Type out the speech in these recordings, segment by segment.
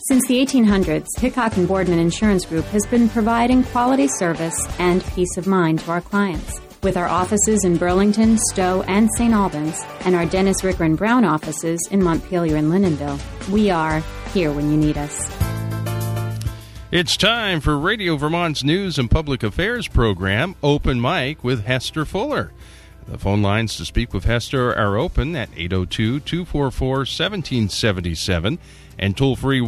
Since the 1800s, Hickok and Boardman Insurance Group has been providing quality service and peace of mind to our clients. With our offices in Burlington, Stowe, and St. Albans, and our Dennis, Ricker, and Brown offices in Montpelier and Lyndonville, we are here when you need us. It's time for Radio Vermont's news and public affairs program, Open Mic with Hester Fuller. The phone lines to speak with Hester are open at 802-244-1777 and toll-free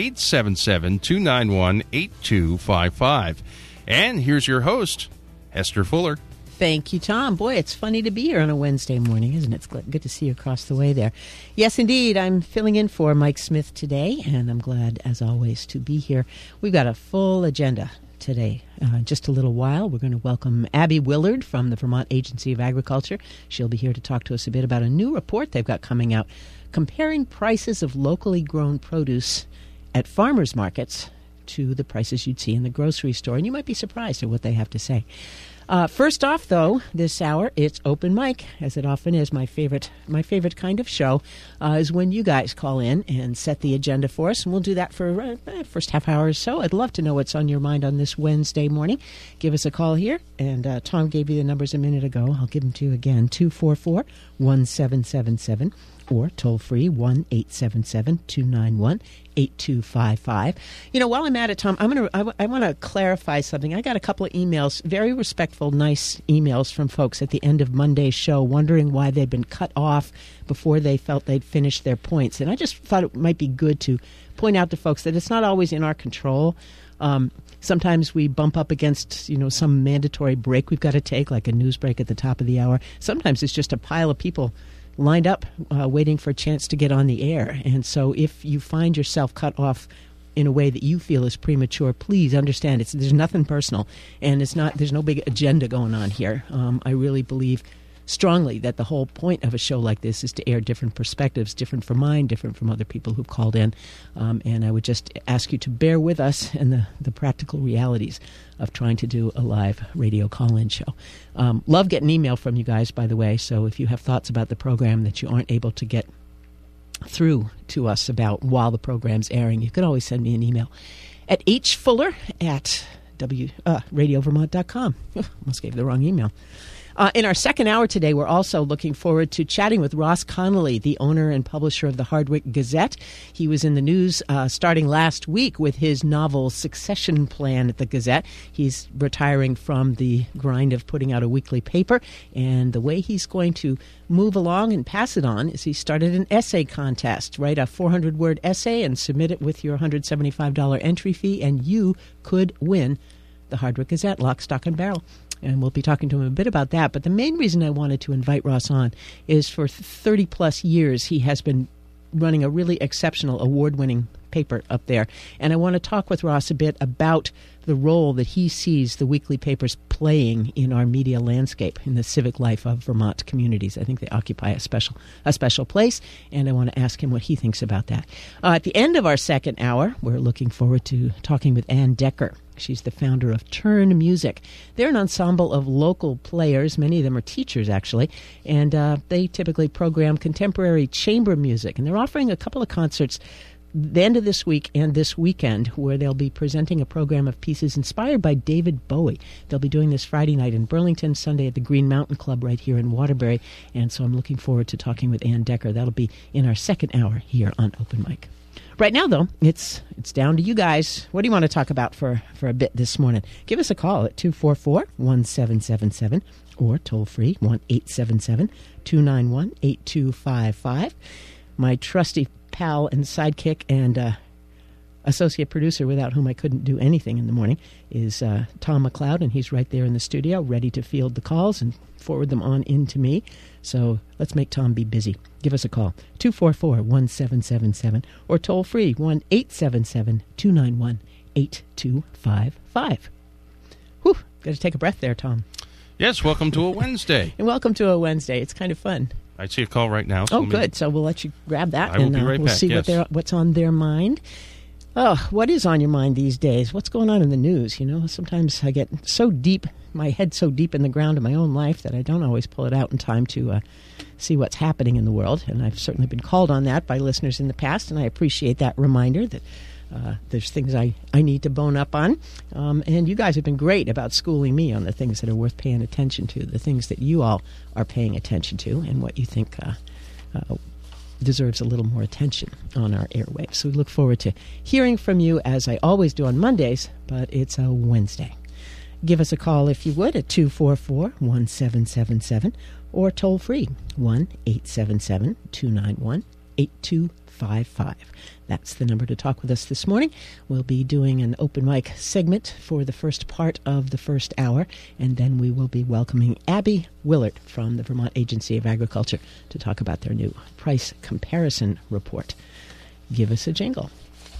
1-877-291-8255. And here's your host, Hester Fuller. Thank you, Tom. Boy, it's funny to be here on a Wednesday morning, isn't it? It's good to see you across the way there. Yes, indeed. I'm filling in for Mike Smith today, and I'm glad, as always, to be here. We've got a full agenda today. Just a little while, we're going to welcome Abby Willard from the Vermont Agency of Agriculture. She'll be here to talk to us a bit about a new report they've got coming out, comparing prices of locally grown produce at farmers markets to the prices you'd see in the grocery store. And you might be surprised at what they have to say. First off, though, this hour, it's Open Mic, as it often is. My favorite kind of show is when you guys call in and set the agenda for us, and we'll do that for first half hour or so. I'd love to know what's on your mind on this Wednesday morning. Give us a call here, and Tom gave you the numbers a minute ago. I'll give them to you again, 244-1777. Or toll-free, 1-877-291-8255. You know, while I'm at it, Tom, I want to clarify something. I got a couple of emails, very respectful, nice emails from folks at the end of Monday's show wondering why they'd been cut off before they felt they'd finished their points. And I just thought it might be good to point out to folks that it's not always in our control. Sometimes we bump up against, some mandatory break we've got to take, like a news break at the top of the hour. Sometimes it's just a pile of people lined up waiting for a chance to get on the air. And so if you find yourself cut off in a way that you feel is premature, please understand there's nothing personal, and there's no big agenda going on here. I really believe strongly that the whole point of a show like this is to air different perspectives, different from mine, different from other people who've called in. And I would just ask you to bear with us and the practical realities of trying to do a live radio call-in show. Love getting email from you guys, by the way, so if you have thoughts about the program that you aren't able to get through to us about while the program's airing, you can always send me an email at hfuller@radiovermont.com. Almost gave the wrong email. In our second hour today, we're also looking forward to chatting with Ross Connolly, the owner and publisher of the Hardwick Gazette. He was in the news starting last week with his novel Succession Plan at the Gazette. He's retiring from the grind of putting out a weekly paper, and the way he's going to move along and pass it on is he started an essay contest. Write a 400-word essay and submit it with your $175 entry fee, and you could win the Hardwick Gazette, lock, stock, and barrel. And we'll be talking to him a bit about that. But the main reason I wanted to invite Ross on is for 30-plus years he has been running a really exceptional award-winning paper up there. And I want to talk with Ross a bit about the role that he sees the weekly papers playing in our media landscape, in the civic life of Vermont communities. I think they occupy a special place, and I want to ask him what he thinks about that. At the end of our second hour, we're looking forward to talking with Ann Decker. She's the founder of Turn Music. They're an ensemble of local players. Many of them are teachers, actually, and they typically program contemporary chamber music. And they're offering a couple of concerts the end of this week and this weekend, where they'll be presenting a program of pieces inspired by David Bowie. They'll be doing this Friday night in Burlington, Sunday at the Green Mountain Club right here in Waterbury. And so I'm looking forward to talking with Ann Decker. That'll be in our second hour here on Open Mic. Right now, though, it's down to you guys. What do you want to talk about for a bit this morning? Give us a call at 244-1777 or toll-free 1-877-291-8255. My trusty pal and sidekick and associate producer, without whom I couldn't do anything in the morning, is Tom McLeod, and he's right there in the studio ready to field the calls and forward them on in to me. So let's make Tom be busy. Give us a call, 244-1777, or toll-free, 1-877-291-8255. Whew, got to take a breath there, Tom. Yes, welcome to a Wednesday. And welcome to a Wednesday. It's kind of fun. I see a call right now. So good. So we'll let you grab that, I will be right we'll back, see what's on their mind. Oh, what is on your mind these days? What's going on in the news? Sometimes I get so deep, my head so deep in the ground of my own life that I don't always pull it out in time to see what's happening in the world. And I've certainly been called on that by listeners in the past, and I appreciate that reminder that There's things I need to bone up on. And you guys have been great about schooling me on the things that are worth paying attention to, the things that you all are paying attention to, and what you think deserves a little more attention on our airwaves. So we look forward to hearing from you, as I always do on Mondays, but it's a Wednesday. Give us a call, if you would, at 244-1777, or toll free, 1-877-291-8255. That's the number to talk with us this morning. We'll be doing an open mic segment for the first part of the first hour, and then we will be welcoming Abby Willert from the Vermont Agency of Agriculture to talk about their new price comparison report. Give us a jingle.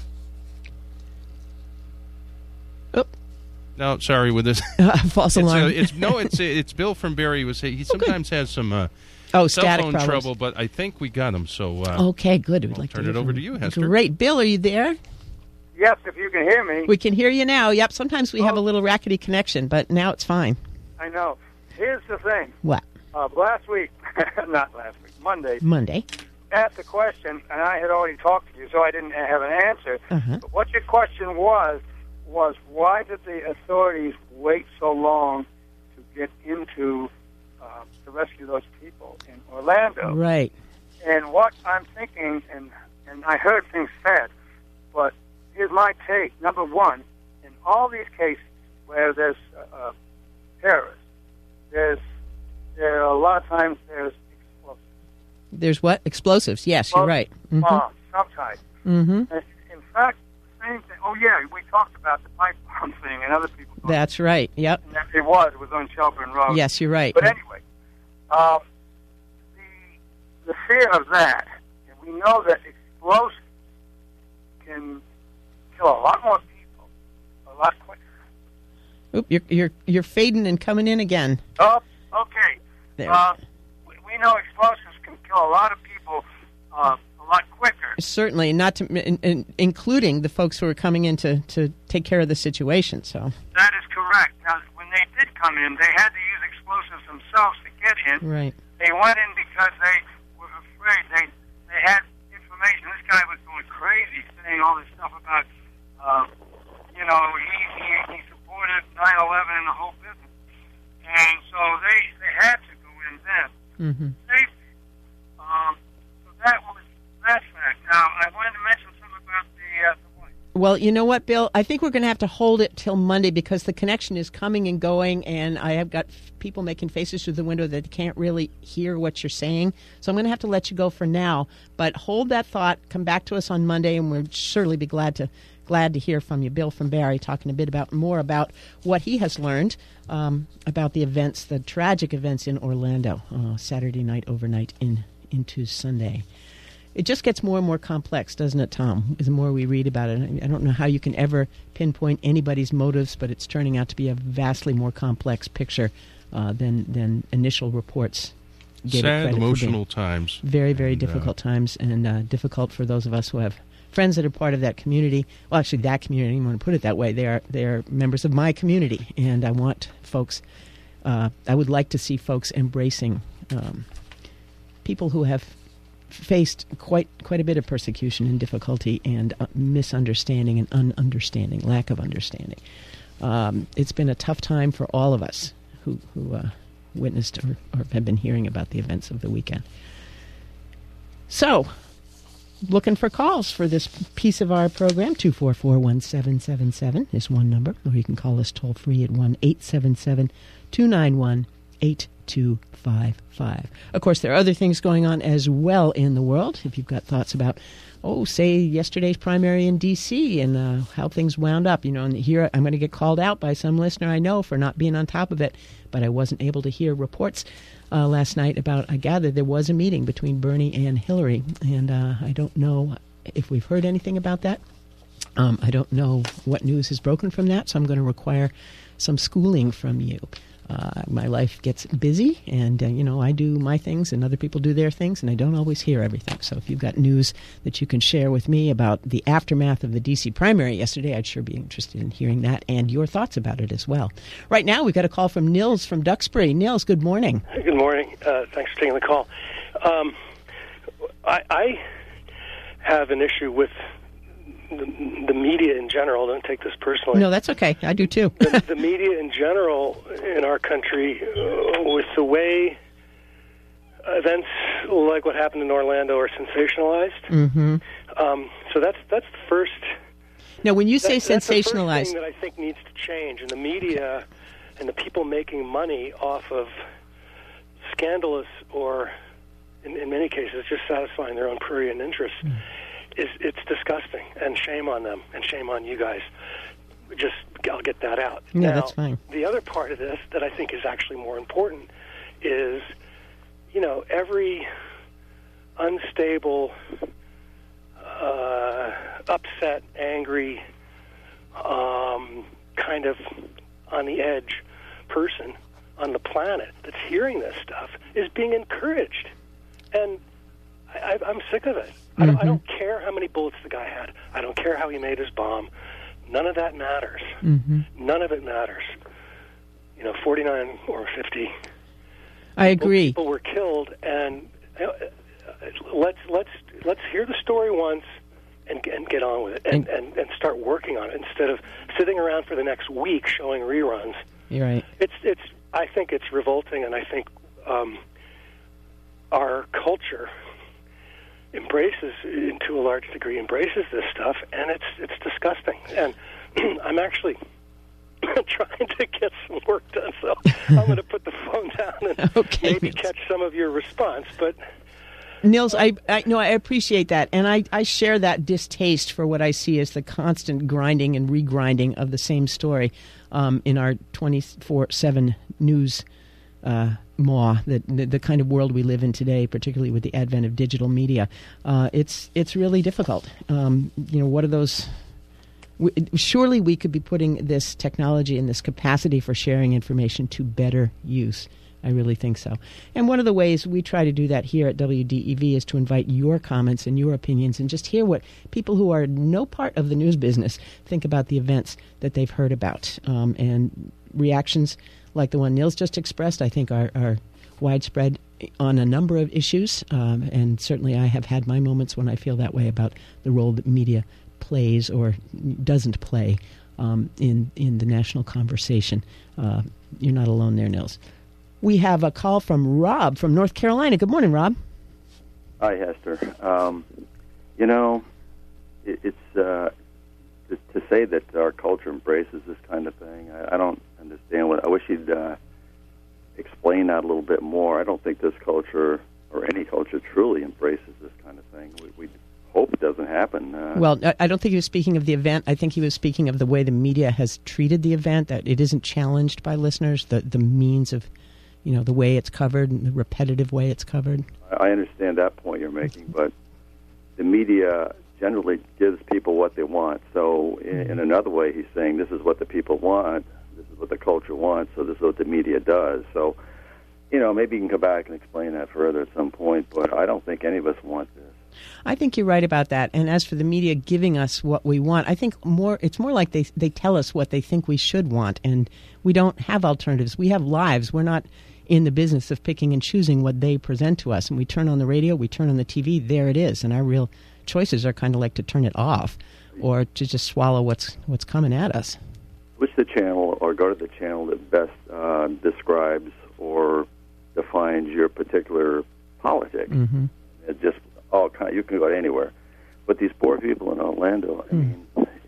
Oh. No, sorry, with this false alarm. It's Bill from Barrie. He sometimes has some cell phone trouble, but I think we got him. So okay, good. We'd like turn to it over to you, Hester. Great, Bill. Are you there? Yes, if you can hear me. We can hear you now. Yep. Sometimes we have a little rackety connection, but now it's fine. I know. Here's the thing. What? Last week, not last week, Monday. Asked a question, and I had already talked to you, so I didn't have an answer. Uh-huh. But what your question was why did the authorities wait so long to get into to rescue those people in Orlando? Right. And what I'm thinking, and I heard things said, but here's my take. Number one, in all these cases where there's terrorists, there are a lot of times there's explosives. There's what? Explosives. Yes, you're right. Mm-hmm. Bombs, some type. Mm-hmm. In fact, same thing. Oh, yeah, we talked about the pipe bomb thing, and other people talked That's right, yep. And it was on Shelburne Road. Yes, you're right. But anyway, the fear of that, and we know that explosives can kill a lot more people a lot quicker. Oop, you're fading and coming in again. Oh, okay. There. We know explosives can kill a lot of people a lot quicker. Certainly, not to, including the folks who are coming in to take care of the situation. So that is correct. Now, when they did come in, they had to use explosives themselves to get in. Right. They went in because they were afraid. They had information. This guy was going crazy, saying all this stuff about, he supported 9/11 and the whole business, and so they had to go in then. Mm-hmm. Safety. So that was that fact. Now, I wanted to mention something about the what? Well, you know what, Bill? I think we're going to have to hold it till Monday because the connection is coming and going, and I have got people making faces through the window that can't really hear what you're saying. So I'm going to have to let you go for now. But hold that thought. Come back to us on Monday, and we'll surely be glad to hear from you. Bill from Barrie talking a bit more about what he has learned about the events, the tragic events in Orlando, Saturday night, overnight into Sunday. It just gets more and more complex, doesn't it, Tom? The more we read about it. I don't know how you can ever pinpoint anybody's motives, but it's turning out to be a vastly more complex picture than initial reports gave it credit for being. Emotional times. Very, very difficult times, and difficult for those of us who have friends that are part of that community. Well, actually, that community, I don't want to put it that way. They are members of my community, and I want folks, I would like to see folks embracing people who have faced quite a bit of persecution and difficulty and misunderstanding and ununderstanding, lack of understanding. It's been a tough time for all of us who witnessed or have been hearing about the events of the weekend. So, looking for calls for this piece of our program. 244-1777 is one number, or you can call us toll free at 1-877-291-8255. Of course, there are other things going on as well in the world. If you've got thoughts about, say yesterday's primary in D.C. and how things wound up, and here I'm going to get called out by some listener I know for not being on top of it, but I wasn't able to hear reports last night about, I gather there was a meeting between Bernie and Hillary, and I don't know if we've heard anything about that. I don't know what news is broken from that, so I'm going to require some schooling from you. My life gets busy, and, I do my things and other people do their things, and I don't always hear everything. So if you've got news that you can share with me about the aftermath of the D.C. primary yesterday, I'd sure be interested in hearing that and your thoughts about it as well. Right now, we've got a call from Nils from Duxbury. Nils, good morning. Good morning. Thanks for taking the call. I have an issue with the media in general, don't take this personally. No, that's okay. I do too. the media in general in our country, with the way events like what happened in Orlando are sensationalized. Mm-hmm. So that's the first. Now, when you say that's the first sensationalized, thing that I think needs to change, and the media and the people making money off of scandalous or, in many cases, just satisfying their own prurient interests, it's disgusting, and shame on them, and shame on you guys. I'll get that out. Yeah, now, that's fine. The other part of this that I think is actually more important is, every unstable, upset, angry, kind of on the edge person on the planet that's hearing this stuff is being encouraged. And I'm sick of it. I don't care how many bullets the guy had. I don't care how he made his bomb. None of that matters. Mm-hmm. None of it matters. 49 or 50. I agree. People were killed, and let's hear the story once and get on with it, and start working on it instead of sitting around for the next week showing reruns. You're right. I think it's revolting, and I think our culture embraces, to a large degree, embraces this stuff, and it's disgusting. And I'm actually trying to get some work done, so I'm going to put the phone down and maybe catch some of your response. But Nils, I appreciate that, and I share that distaste for what I see as the constant grinding and regrinding of the same story in our 24/7 news maw, the kind of world we live in today, particularly with the advent of digital media. It's really difficult. What are those? Surely we could be putting this technology and this capacity for sharing information to better use. I really think so. And one of the ways we try to do that here at WDEV is to invite your comments and your opinions and just hear what people who are no part of the news business think about the events that they've heard about. And reactions like the one Nils just expressed, I think, are widespread on a number of issues. And certainly I have had my moments when I feel that way about the role that media plays or doesn't play in the national conversation. You're not alone there, Nils. We have a call from Rob from North Carolina. Good morning, Rob. Hi, Hester. It's to say that our culture embraces this kind of thing. I don't understand I wish you'd explain that a little bit more. I don't think this culture or any culture truly embraces this kind of thing. We hope it doesn't happen. Well, I don't think he was speaking of the event. I think he was speaking of the way the media has treated the event, that it isn't challenged by listeners, the means of, the way it's covered and the repetitive way it's covered. I understand that point you're making, but the media generally gives people what they want. So in another way, he's saying this is what the people want, this is what the culture wants, so this is what the media does. So, maybe you can come back and explain that further at some point, but I don't think any of us want this. I think you're right about that. And as for the media giving us what we want, I think it's more like they tell us what they think we should want, and we don't have alternatives. We have lives. We're not in the business of picking and choosing what they present to us. And we turn on the radio, we turn on the TV, there it is. And our real choices are kind of like to turn it off or to just swallow what's coming at us. Switch the channel or go to the channel that best describes or defines your particular politics. Mm-hmm. It just you can go anywhere. But these poor people in Orlando, I mean,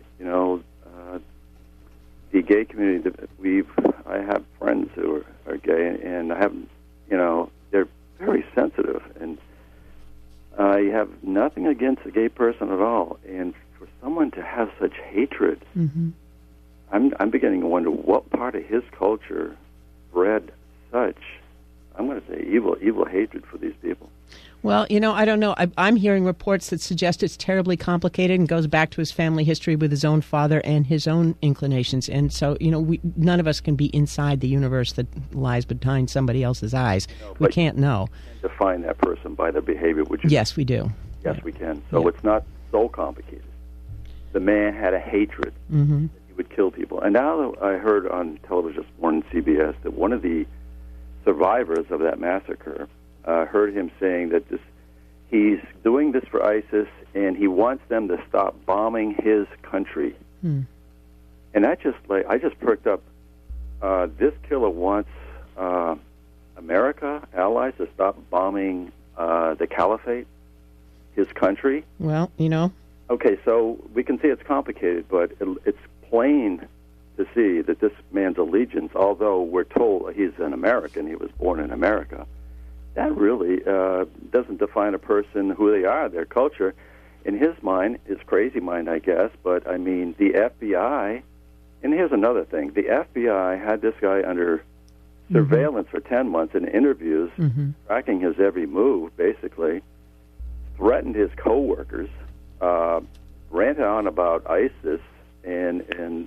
the gay community, I have friends who are gay, and I have, they're very sensitive, and I have nothing against a gay person at all. And for someone to have such hatred, mm-hmm. I'm beginning to wonder what part of his culture bred such, I'm going to say, evil hatred for these people. Well, I don't know. I'm hearing reports that suggest it's terribly complicated and goes back to his family history with his own father and his own inclinations. And so, none of us can be inside the universe that lies behind somebody else's eyes. No, we can't know. Define that person by their behavior, would you? Yes, we do. Yes, we can. So it's not so complicated. The man had a hatred. Mm-hmm. That he would kill people. And now I heard on television this morning, CBS, that one of the survivors of that massacre heard him saying that He's doing this for ISIS, and he wants them to stop bombing his country. And I just perked up. This killer wants America, allies, to stop bombing the caliphate, his country. Well, Okay, so we can see it's complicated, but it's plain to see that this man's allegiance, although we're told he's an American, he was born in America, that really doesn't define a person who they are, their culture. In his mind, his crazy mind, I guess, but I mean, the FBI, and here's another thing, the FBI had this guy under surveillance for 10 months in interviews, tracking his every move, basically, threatened his coworkers, ranted on about ISIS and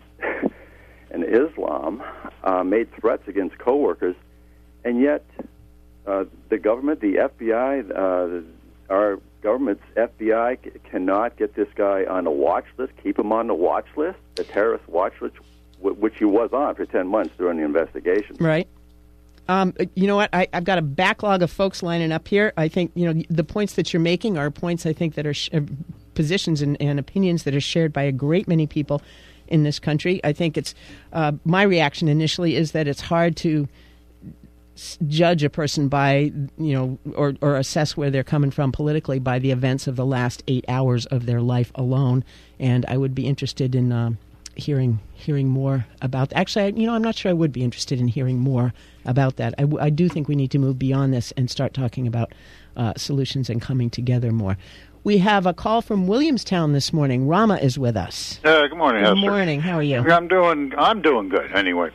Islam, made threats against coworkers, and yet the government, the FBI, our government's FBI cannot get this guy on a watch list, keep him on the watch list, the terrorist watch list, which he was on for 10 months during the investigation. Right. You know what? I've got a backlog of folks lining up here. I think, the points that you're making are points, I think, that are positions and opinions that are shared by a great many people in this country. I think it's my reaction initially is that it's hard to judge a person by, or assess where they're coming from politically by the events of the last 8 hours of their life alone. And I would be interested in hearing more about that. Actually, I'm not sure I would be interested in hearing more about that. I do think we need to move beyond this and start talking about solutions and coming together more. We have a call from Williamstown this morning. Rama is with us. Good morning, Hester. Good morning. How are you? I'm doing good, anyway.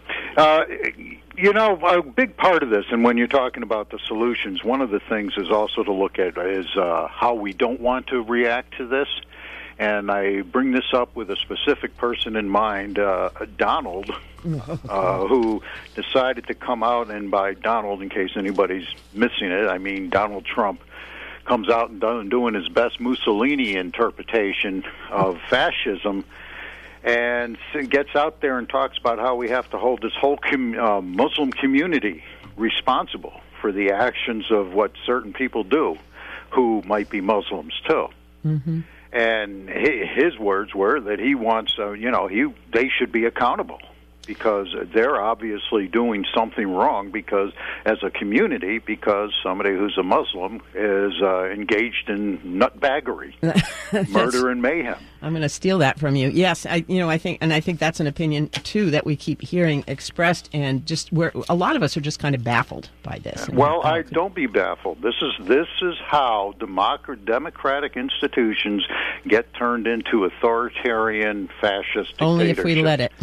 A big part of this, and when you're talking about the solutions, one of the things is also to look at is how we don't want to react to this. And I bring this up with a specific person in mind, Donald, who decided to come out, and by Donald, in case anybody's missing it, I mean Donald Trump, comes out and doing his best Mussolini interpretation of fascism, and gets out there and talks about how we have to hold this whole Muslim community responsible for the actions of what certain people do who might be Muslims too. Mm-hmm. And his words were that he wants, they should be accountable because they're obviously doing something wrong because as a community, because somebody who's a Muslim is engaged in nutbaggery, murder and mayhem. I'm going to steal that from you. Yes, I think that's an opinion too that we keep hearing expressed, and just where a lot of us are just kind of baffled by this. Well, don't be baffled. This is how democratic institutions get turned into authoritarian fascist dictatorships. Only if we let it.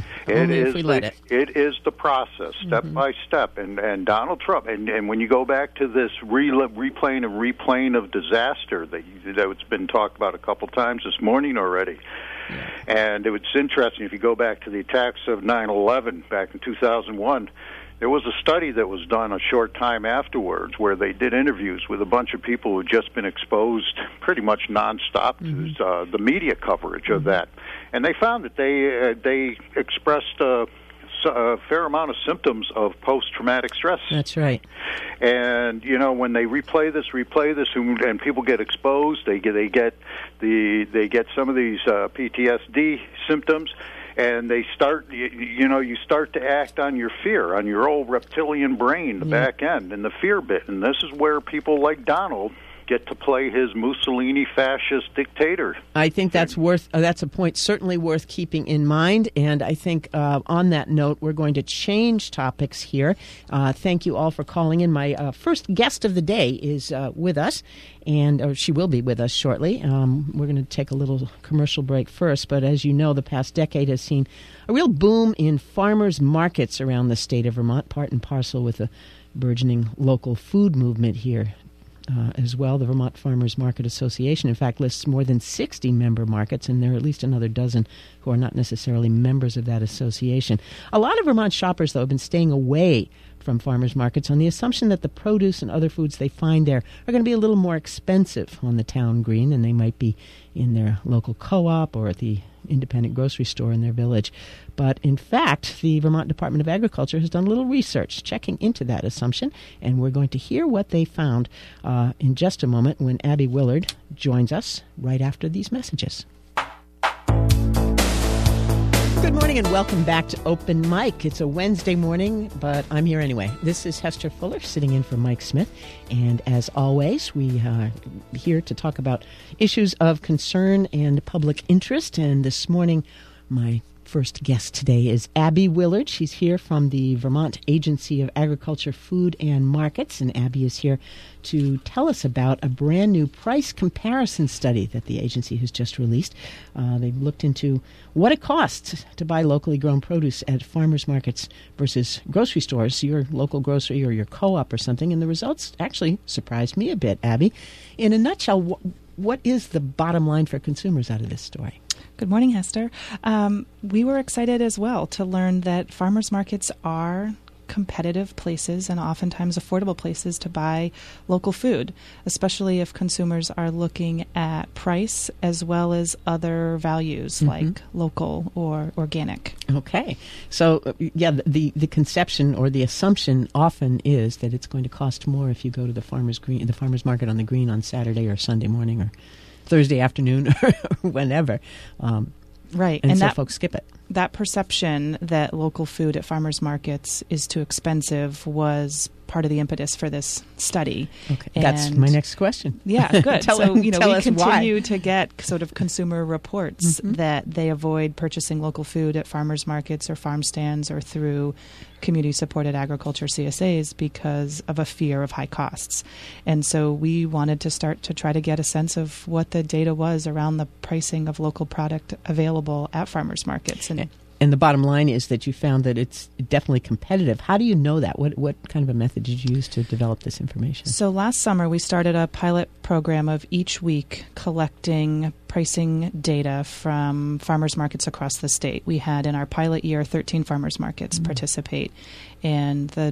It is the process, step by step. And Donald Trump, and when you go back to this replaying of disaster that's been talked about a couple times this morning already. Yeah. And it's interesting, if you go back to the attacks of 9/11 back in 2001, there was a study that was done a short time afterwards where they did interviews with a bunch of people who had just been exposed pretty much nonstop to the media coverage of that. And they found that they expressed a fair amount of symptoms of post-traumatic stress. That's right. And when they replay this, and people get exposed, they get some of these PTSD symptoms, and they start. You start to act on your fear, on your old reptilian brain, the back end, and the fear bit. And this is where people like Donald get to play his Mussolini fascist dictator. I think that's a point certainly worth keeping in mind, and I think on that note, we're going to change topics here. Thank you all for calling in. My first guest of the day is with us, and she will be with us shortly. We're going to take a little commercial break first, but as you know, the past decade has seen a real boom in farmers markets around the state of Vermont, part and parcel with the burgeoning local food movement here. As well, the Vermont Farmers Market Association, in fact, lists more than 60 member markets, and there are at least another dozen who are not necessarily members of that association. A lot of Vermont shoppers, though, have been staying away from farmers markets on the assumption that the produce and other foods they find there are going to be a little more expensive on the town green than they might be in their local co-op or at the independent grocery store in their village. But in fact, the Vermont Department of Agriculture has done a little research checking into that assumption, and we're going to hear what they found in just a moment when Abby Willard joins us right after these messages. Good morning and welcome back to Open Mic. It's a Wednesday morning, but I'm here anyway. This is Hester Fuller sitting in for Mike Smith. And as always, we are here to talk about issues of concern and public interest. And this morning, my first guest today is Abby Willard. She's here from the Vermont Agency of Agriculture, Food and Markets, and Abby is here to tell us about a brand new price comparison study that the agency has just released. They've looked into what it costs to buy locally grown produce at farmers markets versus grocery stores, your local grocery or your co-op or something, and the results actually surprised me a bit, Abby. In a nutshell, what is the bottom line for consumers out of this story? Good morning, Hester. We were excited as well to learn that farmers markets are competitive places and oftentimes affordable places to buy local food, especially if consumers are looking at price as well as other values like local or organic. Okay. So, the conception or the assumption often is that it's going to cost more if you go to the farmer's market on the green on Saturday or Sunday morning or Thursday afternoon or whenever. Right. And so folks skip it. That perception that local food at farmers markets is too expensive was part of the impetus for this study. Okay, that's my next question. Yeah, good. Tell we continue why. to get sort of consumer reports that they avoid purchasing local food at farmers markets or farm stands or through community-supported agriculture CSAs because of a fear of high costs. And so we wanted to start to try to get a sense of what the data was around the pricing of local product available at farmers markets. And the bottom line is that you found that it's definitely competitive. How do you know that? What kind of a method did you use to develop this information? So last summer, we started a pilot program of each week collecting pricing data from farmers markets across the state. We had in our pilot year 13 farmers markets participate. And the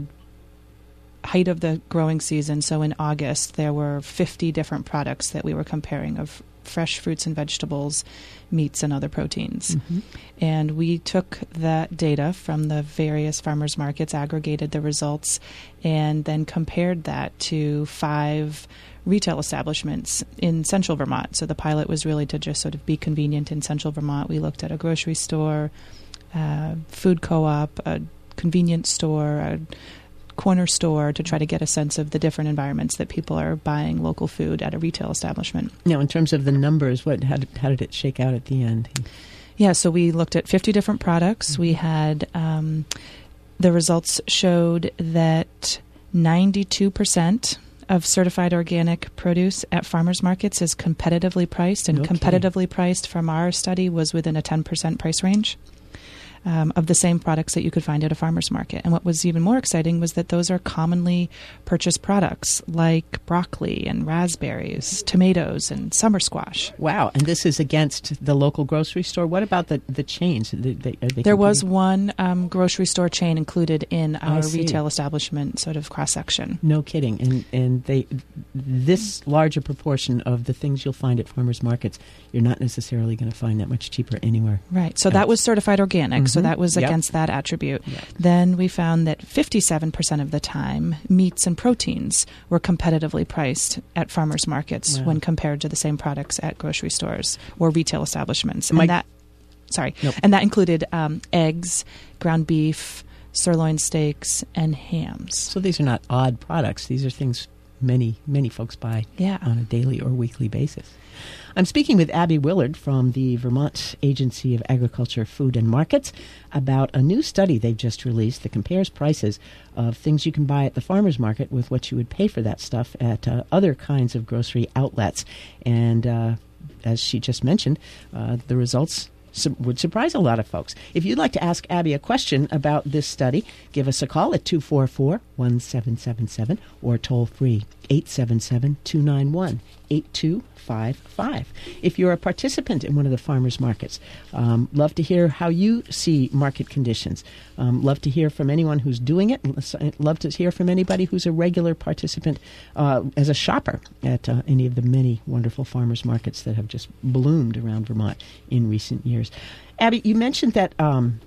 height of the growing season, so in August, there were 50 different products that we were comparing of fresh fruits and vegetables, meats, and other proteins. And we took that data from the various farmers markets, aggregated the results, and then compared that to 5 retail establishments in central Vermont. So the pilot was really to just sort of be convenient in central Vermont. We looked at a grocery store, food co-op, a convenience store, a corner store to try to get a sense of the different environments that people are buying local food at a retail establishment. Now, in terms of the numbers, how did it shake out at the end? Yeah, so we looked at 50 different products. We had the results showed that 92% of certified organic produce at farmers markets is competitively priced, and competitively priced from our study was within a 10% price range. Of the same products that you could find at a farmer's market. And what was even more exciting was that those are commonly purchased products like broccoli and raspberries, tomatoes, and summer squash. Wow. And this is against the local grocery store. What about the chains? There was one grocery store chain included in our retail establishment sort of cross-section. No kidding. And this larger proportion of the things you'll find at farmers markets, you're not necessarily going to find that much cheaper anywhere. Right. So that was certified organic. So that was against that attribute. Yep. Then we found that 57% of the time, meats and proteins were competitively priced at farmers markets when compared to the same products at grocery stores or retail establishments. And that included eggs, ground beef, sirloin steaks, and hams. So these are not odd products. These are things many folks buy on a daily or weekly basis. I'm speaking with Abby Willard from the Vermont Agency of Agriculture, Food and Markets about a new study they've just released that compares prices of things you can buy at the farmer's market with what you would pay for that stuff at other kinds of grocery outlets. And as she just mentioned, the results would surprise a lot of folks. If you'd like to ask Abby a question about this study, give us a call at 244-1777 or toll free 877-291-8255. If you're a participant in one of the farmers markets, love to hear how you see market conditions. Love to hear from anyone who's doing it. Love to hear from anybody who's a regular participant as a shopper at any of the many wonderful farmers markets that have just bloomed around Vermont in recent years. years. Abby, you mentioned that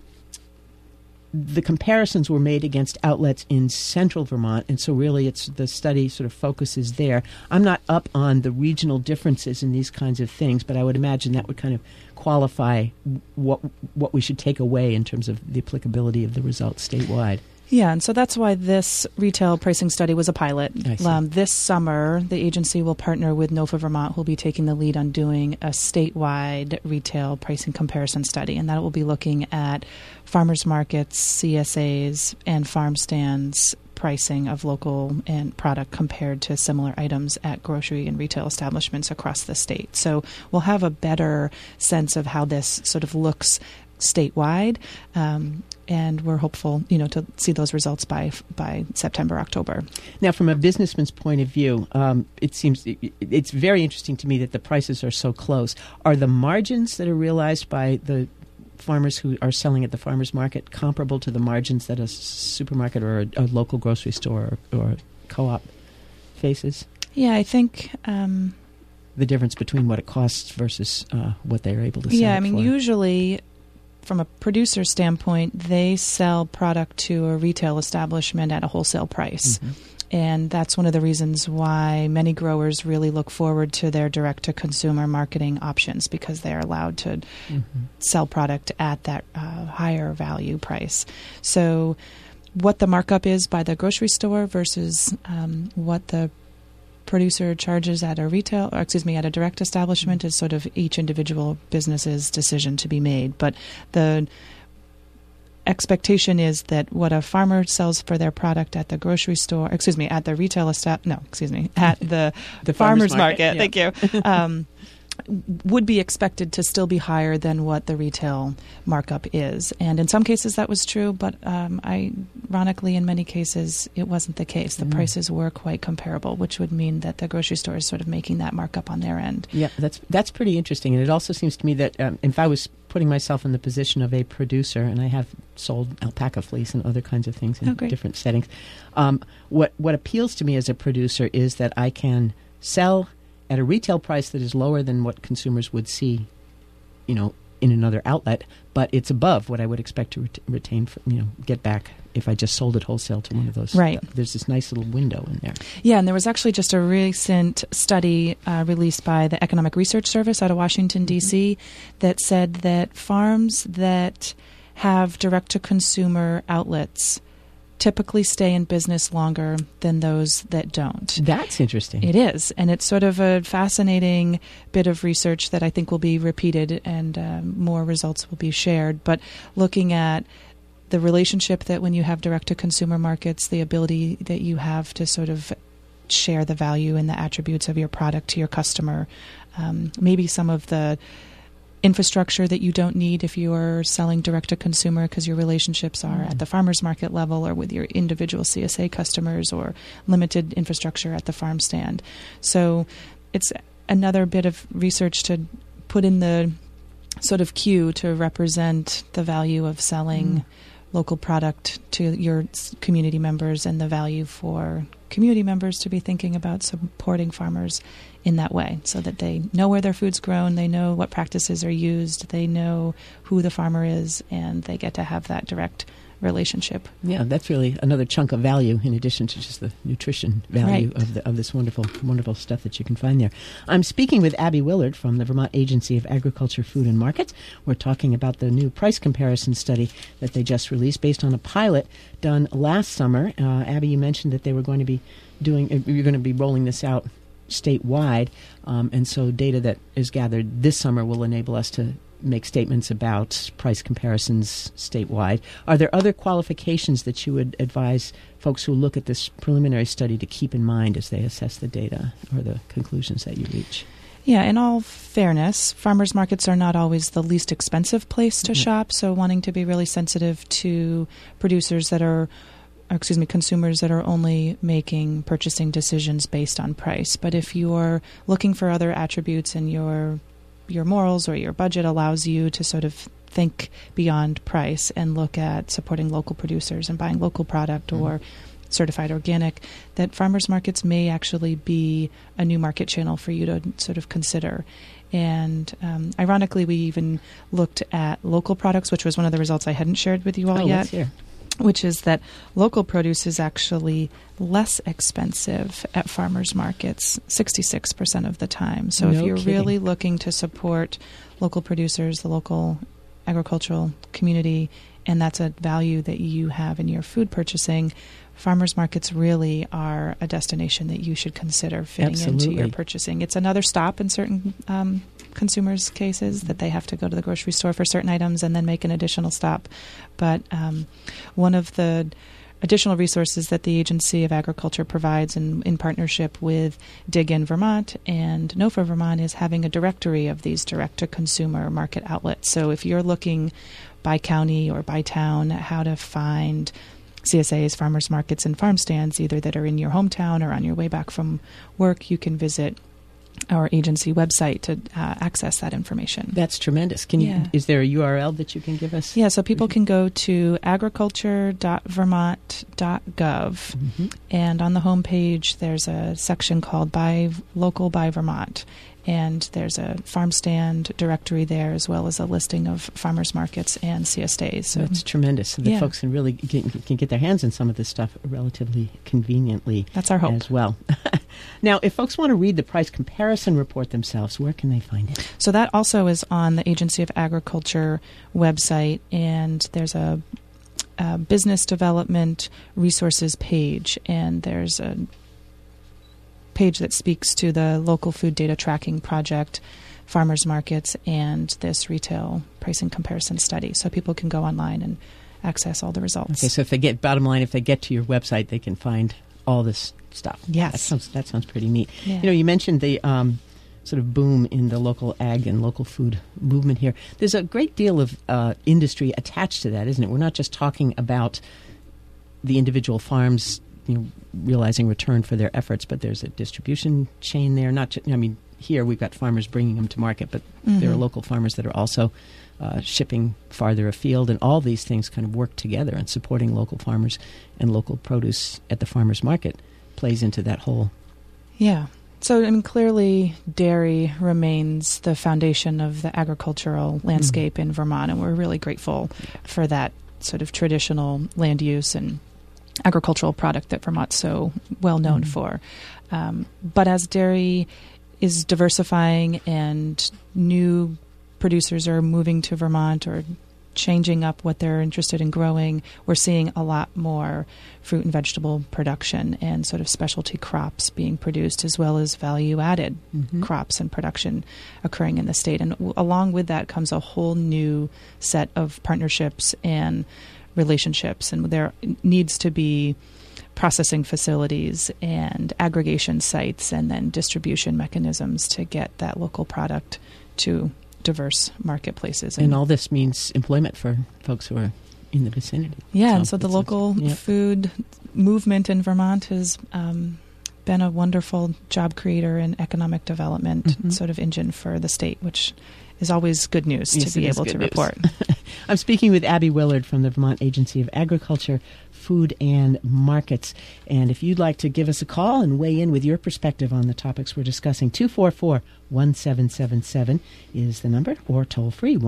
the comparisons were made against outlets in central Vermont, and so really the study sort of focuses there. I'm not up on the regional differences in these kinds of things, but I would imagine that would kind of qualify what we should take away in terms of the applicability of the results statewide. Yeah, and so that's why this retail pricing study was a pilot. This summer, the agency will partner with NOFA Vermont, who will be taking the lead on doing a statewide retail pricing comparison study, and that will be looking at farmers markets, CSAs, and farm stands pricing of local and product compared to similar items at grocery and retail establishments across the state. So we'll have a better sense of how this sort of looks statewide. And we're hopeful, to see those results by September, October. Now, from a businessman's point of view, it seems it's very interesting to me that the prices are so close. Are the margins that are realized by the farmers who are selling at the farmers market comparable to the margins that a supermarket or a local grocery store or co-op faces? Yeah, I think the difference between what it costs versus what they're able to sell. Yeah, it for. Usually, from a producer standpoint, they sell product to a retail establishment at a wholesale price. Mm-hmm. And that's one of the reasons why many growers really look forward to their direct-to-consumer marketing options, because they're allowed to sell product at that higher value price. So what the markup is by the grocery store versus what the producer charges at a direct establishment is sort of each individual business's decision to be made. But the expectation is that what a farmer sells for their product at the grocery store, at the farmer's market. Yeah. Thank you. Would be expected to still be higher than what the retail markup is. And in some cases that was true, but ironically in many cases it wasn't the case. The prices were quite comparable, which would mean that the grocery store is sort of making that markup on their end. Yeah, that's pretty interesting. And it also seems to me that if I was putting myself in the position of a producer, and I have sold alpaca fleece and other kinds of things in different settings, what appeals to me as a producer is that I can sell at a retail price that is lower than what consumers would see, in another outlet, but it's above what I would expect to retain, get back if I just sold it wholesale to one of those. Right. There's this nice little window in there. Yeah, and there was actually just a recent study released by the Economic Research Service out of Washington, D.C., that said that farms that have direct-to-consumer outlets typically stay in business longer than those that don't. That's interesting. It is, and it's sort of a fascinating bit of research that I think will be repeated and more results will be shared. But looking at the relationship that when you have direct-to-consumer markets, the ability that you have to sort of share the value and the attributes of your product to your customer, maybe some of the infrastructure that you don't need if you are selling direct to consumer because your relationships are at the farmers market level or with your individual CSA customers, or limited infrastructure at the farm stand. So it's another bit of research to put in the sort of queue to represent the value of selling local product to your community members, and the value for community members to be thinking about supporting farmers in that way, so that they know where their food's grown, they know what practices are used, they know who the farmer is, and they get to have that direct relationship. Yeah, that's really another chunk of value in addition to just the nutrition value of this wonderful stuff that you can find there. I'm speaking with Abby Willard from the Vermont Agency of Agriculture, Food and Markets. We're talking about the new price comparison study that they just released based on a pilot done last summer. Abby, you mentioned that they were going to be you're going to be rolling this out statewide, and so data that is gathered this summer will enable us to make statements about price comparisons statewide. Are there other qualifications that you would advise folks who look at this preliminary study to keep in mind as they assess the data or the conclusions that you reach? Yeah, in all fairness, farmers markets are not always the least expensive place to shop, so wanting to be really sensitive to consumers that are only making purchasing decisions based on price. But if you're looking for other attributes and your morals or your budget allows you to sort of think beyond price and look at supporting local producers and buying local product or certified organic, that farmers markets may actually be a new market channel for you to sort of consider. And ironically, we even looked at local products, which was one of the results I hadn't shared with you all yet. Let's hear. Which is that local produce is actually less expensive at farmers markets 66% of the time. So if you're really looking to support local producers, the local agricultural community, and that's a value that you have in your food purchasing, farmers markets really are a destination that you should consider fitting into your purchasing. It's another stop in certain consumers' cases that they have to go to the grocery store for certain items and then make an additional stop. But one of the additional resources that the Agency of Agriculture provides in partnership with Dig In Vermont and NOFA Vermont is having a directory of these direct-to-consumer market outlets. So if you're looking by county or by town how to find CSAs, farmers markets, and farm stands, either that are in your hometown or on your way back from work, you can visit our agency website to access that information. That's tremendous. Can you? Is there a URL that you can give us? Yeah, so people can go to agriculture.vermont.gov, and on the homepage there's a section called Buy Local by Vermont, and there's a farm stand directory there as well as a listing of farmers markets and CSAs. So that's tremendous. So that folks can really can get their hands on some of this stuff relatively conveniently. That's our hope as well. Now, if folks want to read the price comparison report themselves, where can they find it? So that also is on the Agency of Agriculture website, and there's a business development resources page, and there's a page that speaks to the local food data tracking project, farmers markets, and this retail pricing comparison study. So people can go online and access all the results. Okay, so if they get, bottom line, if they get to your website, they can find all this stuff. Yes. That sounds pretty neat. Yeah. You know, you mentioned the sort of boom in the local ag and local food movement here. There's a great deal of industry attached to that, isn't it? We're not just talking about the individual farms, realizing return for their efforts, but there's a distribution chain there. Here we've got farmers bringing them to market, but there are local farmers that are also shipping farther afield, and all these things kind of work together, and supporting local farmers and local produce at the farmers market plays into that whole. Yeah. So, clearly dairy remains the foundation of the agricultural landscape in Vermont, and we're really grateful for that sort of traditional land use and agricultural product that Vermont's so well known for. But as dairy is diversifying and new producers are moving to Vermont or changing up what they're interested in growing, we're seeing a lot more fruit and vegetable production and sort of specialty crops being produced, as well as value-added crops and production occurring in the state. And along with that comes a whole new set of partnerships and relationships, and there needs to be processing facilities and aggregation sites and then distribution mechanisms to get that local product to diverse marketplaces. And all this means employment for folks who are in the vicinity. Yeah, and so the local food movement in Vermont has been a wonderful job creator and economic development sort of engine for the state, which is always good news to be able to report. I'm speaking with Abby Willard from the Vermont Agency of Agriculture, Food and Markets. And if you'd like to give us a call and weigh in with your perspective on the topics we're discussing, 244-1777 is the number, or toll free,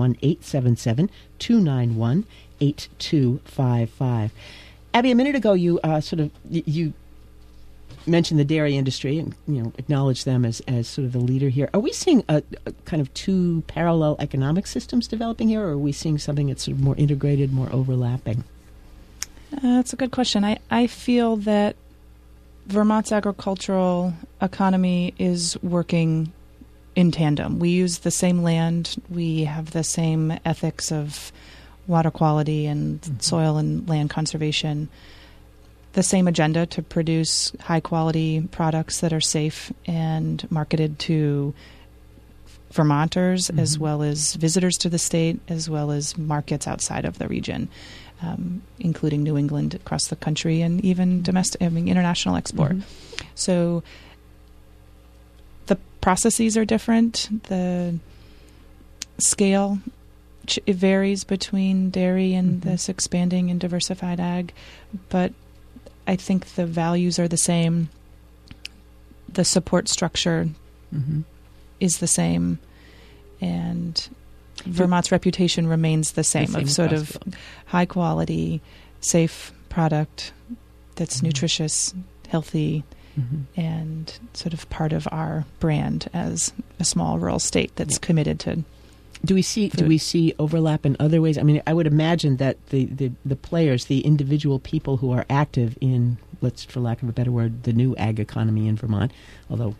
1-877-291-8255. Abby, a minute ago you you mentioned the dairy industry and acknowledged them as sort of the leader here. Are we seeing a kind of two parallel economic systems developing here, or are we seeing something that's sort of more integrated, more overlapping? That's a good question. I feel that Vermont's agricultural economy is working in tandem. We use the same land. We have the same ethics of water quality and soil and land conservation, the same agenda to produce high-quality products that are safe and marketed to Vermonters as well as visitors to the state, as well as markets outside of the region, including New England, across the country, and even international export. So the processes are different. The scale it varies between dairy and this expanding and diversified ag, but I think the values are the same. The support structure is the same. and Vermont's reputation remains the same of sort of high quality, safe product that's nutritious, healthy, and sort of part of our brand as a small rural state that's committed to. Do we see overlap in other ways? I mean, I would imagine that the players, the individual people who are active in, let's, for lack of a better word, the new ag economy in Vermont, although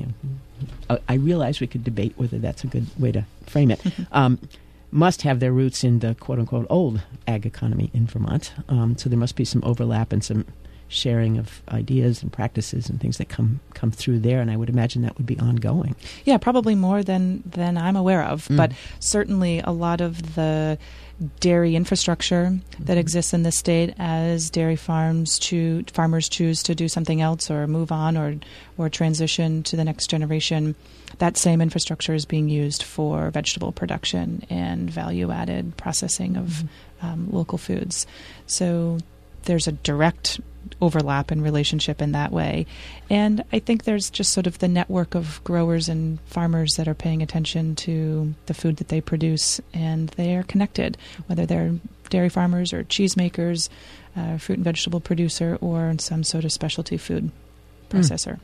I realize we could debate whether that's a good way to frame it, must have their roots in the quote-unquote old ag economy in Vermont. So there must be some overlap and some sharing of ideas and practices and things that come through there, and I would imagine that would be ongoing. Yeah, probably more than I'm aware of, but certainly a lot of the dairy infrastructure that exists in the state, as dairy farmers choose to do something else or move on or transition to the next generation, that same infrastructure is being used for vegetable production and value-added processing of local foods. So there's a direct overlap and relationship in that way. And I think there's just sort of the network of growers and farmers that are paying attention to the food that they produce, and they are connected, whether they're dairy farmers or cheesemakers, fruit and vegetable producer, or some sort of specialty food processor.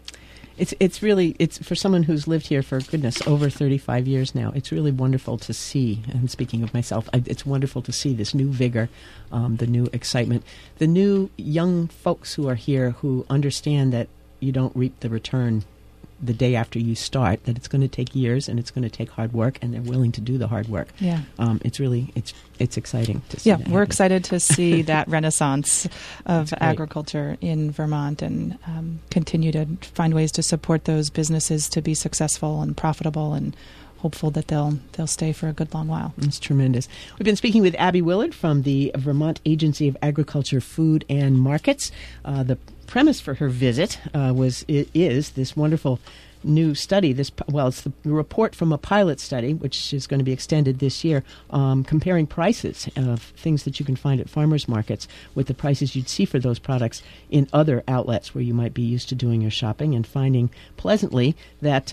It's really for someone who's lived here for, goodness, over 35 years now. It's really wonderful to see, and speaking of myself, it's wonderful to see this new vigor, the new excitement, the new young folks who are here who understand that you don't reap the return the day after you start, that it's going to take years and it's going to take hard work, and they're willing to do the hard work. Yeah. It's exciting to see. Yeah, that we're happen. Excited to see that renaissance of agriculture in Vermont, and continue to find ways to support those businesses to be successful and profitable, and hopeful that they'll stay for a good long while. It's tremendous. We've been speaking with Abby Willard from the Vermont Agency of Agriculture, Food and Markets. The premise for her visit is this wonderful new study. It's the report from a pilot study, which is going to be extended this year, comparing prices of things that you can find at farmers markets with the prices you'd see for those products in other outlets where you might be used to doing your shopping, and finding pleasantly that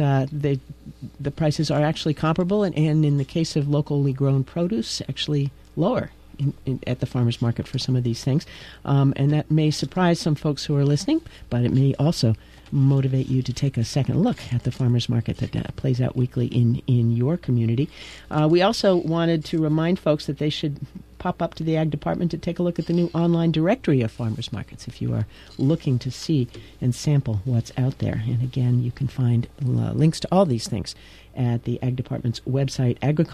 the prices are actually comparable, and in the case of locally grown produce, actually lower at the farmers market for some of these things. And that may surprise some folks who are listening, but it may also motivate you to take a second look at the farmers market that plays out weekly in your community. We also wanted to remind folks that they should pop up to the Ag Department to take a look at the new online directory of farmers markets if you are looking to see and sample what's out there. And again, you can find links to all these things at the Ag Department's website,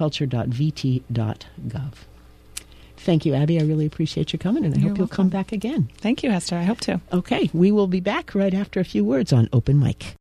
agriculture.vt.gov. Thank you, Abby. I really appreciate you coming, and I hope you'll come back again. Thank you, Hester. I hope to. Okay, we will be back right after a few words on Open Mic.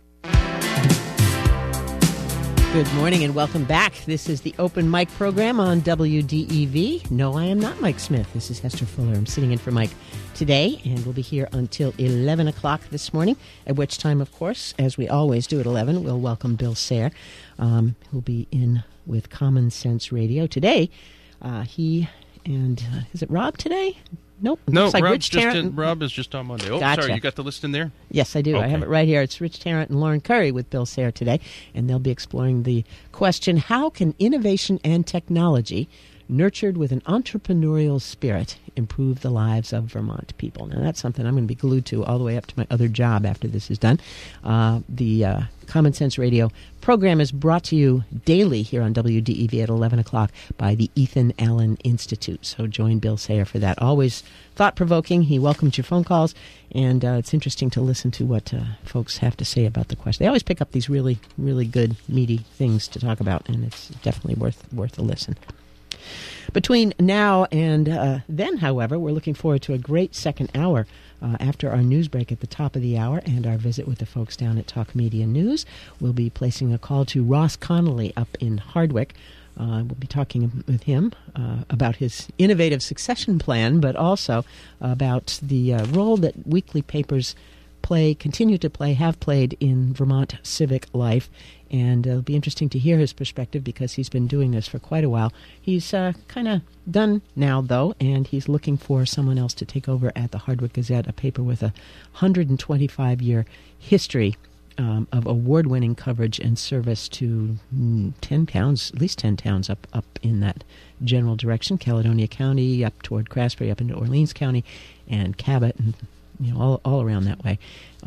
Good morning and welcome back. This is the Open Mic program on WDEV. No, I am not Mike Smith. This is Hester Fuller. I'm sitting in for Mike today, and we'll be here until 11 o'clock this morning, at which time, of course, as we always do at 11, we'll welcome Bill Sayre, who'll be in with Common Sense Radio. Today, is it Rob today? Nope. No, like Rob is just on Monday. Oh, Gotcha. Sorry, you got the list in there? Yes, I do. Okay. I have it right here. It's Rich Tarrant and Lauren Curry with Bill Sayre today, and they'll be exploring the question, how can innovation and technology nurtured with an entrepreneurial spirit improve the lives of Vermont people? Now, that's something I'm going to be glued to all the way up to my other job after this is done. The Common Sense Radio program is brought to you daily here on WDEV at 11 o'clock by the Ethan Allen Institute. So join Bill Sayre for that. Always thought-provoking. He welcomes your phone calls, and it's interesting to listen to what folks have to say about the question. They always pick up these really, really good, meaty things to talk about, and it's definitely worth a listen. Between now and then, however, we're looking forward to a great second hour after our news break at the top of the hour and our visit with the folks down at Talk Media News. We'll be placing a call to Ross Connolly up in Hardwick. We'll be talking with him about his innovative succession plan, but also about the role that weekly papers continue to play, have played in Vermont civic life. And it'll be interesting to hear his perspective because he's been doing this for quite a while. He's kind of done now, though, and he's looking for someone else to take over at the Hardwick Gazette, a paper with a 125-year history of award-winning coverage and service to 10 towns, at least 10 towns up in that general direction. Caledonia County, up toward Craftsbury, up into Orleans County, and Cabot, and all around that way.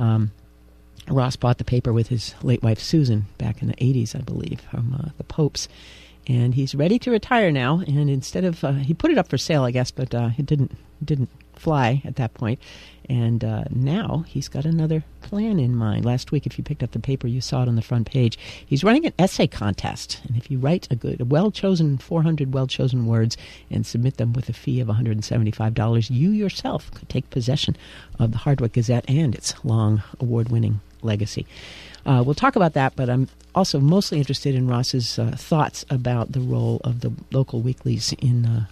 Ross bought the paper with his late wife Susan back in the 80s, I believe, from the Popes. And he's ready to retire now. And instead of he put it up for sale, I guess, but it didn't fly at that point. And now he's got another plan in mind. Last week, if you picked up the paper, you saw it on the front page. He's running an essay contest. And if you write a well-chosen 400 well-chosen words and submit them with a fee of $175, you yourself could take possession of the Hardwick Gazette and its long award-winning legacy. We'll talk about that, but I'm also mostly interested in Ross's thoughts about the role of the local weeklies in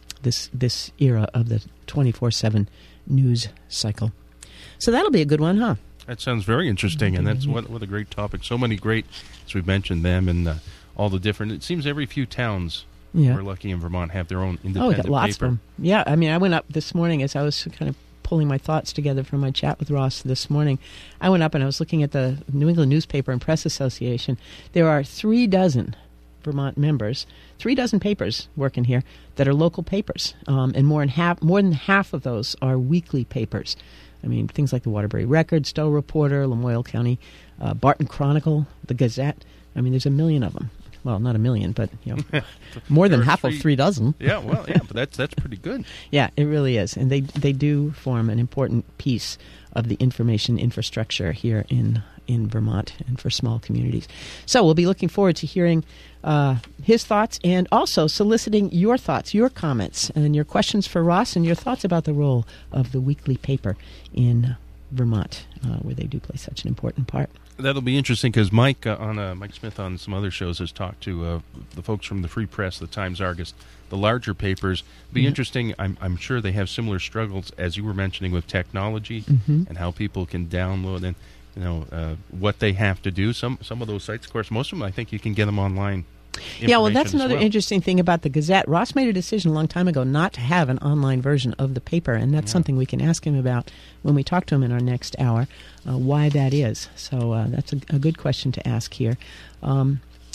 this era of the 24/7 news cycle. So that'll be a good one, huh? That sounds very interesting, and that's what a great topic. So many great, as we've mentioned them, and all the different. It seems every few towns we're lucky in Vermont have their own independent we got lots paper. of them. Yeah, I mean, I went up this morning as I was kind of pulling my thoughts together from my chat with Ross this morning. I went up and I was looking at the New England Newspaper and Press Association. There are 36 Vermont members, 36 papers working here that are local papers, and more than half of those are weekly papers. I mean, things like the Waterbury Record, Stowe Reporter, Lamoille County, Barton Chronicle, the Gazette. I mean, there's a million of them. Well, not a million, but more than half of 36. Yeah, well, yeah, but that's pretty good. Yeah, it really is, and they do form an important piece of the information infrastructure here in Vermont and for small communities. So we'll be looking forward to hearing his thoughts and also soliciting your thoughts, your comments, and your questions for Ross and your thoughts about the role of the weekly paper in Vermont, where they do play such an important part. That'll be interesting because Mike Smith on some other shows has talked to the folks from the Free Press, the Times-Argus, the larger papers. It'll be interesting. I'm sure they have similar struggles as you were mentioning with technology and how people can download and what they have to do. Some of those sites, of course, most of them I think you can get them online. Yeah, well, that's another interesting thing about the Gazette. Ross made a decision a long time ago not to have an online version of the paper, and that's something we can ask him about when we talk to him in our next hour, why that is. So that's a good question to ask here. When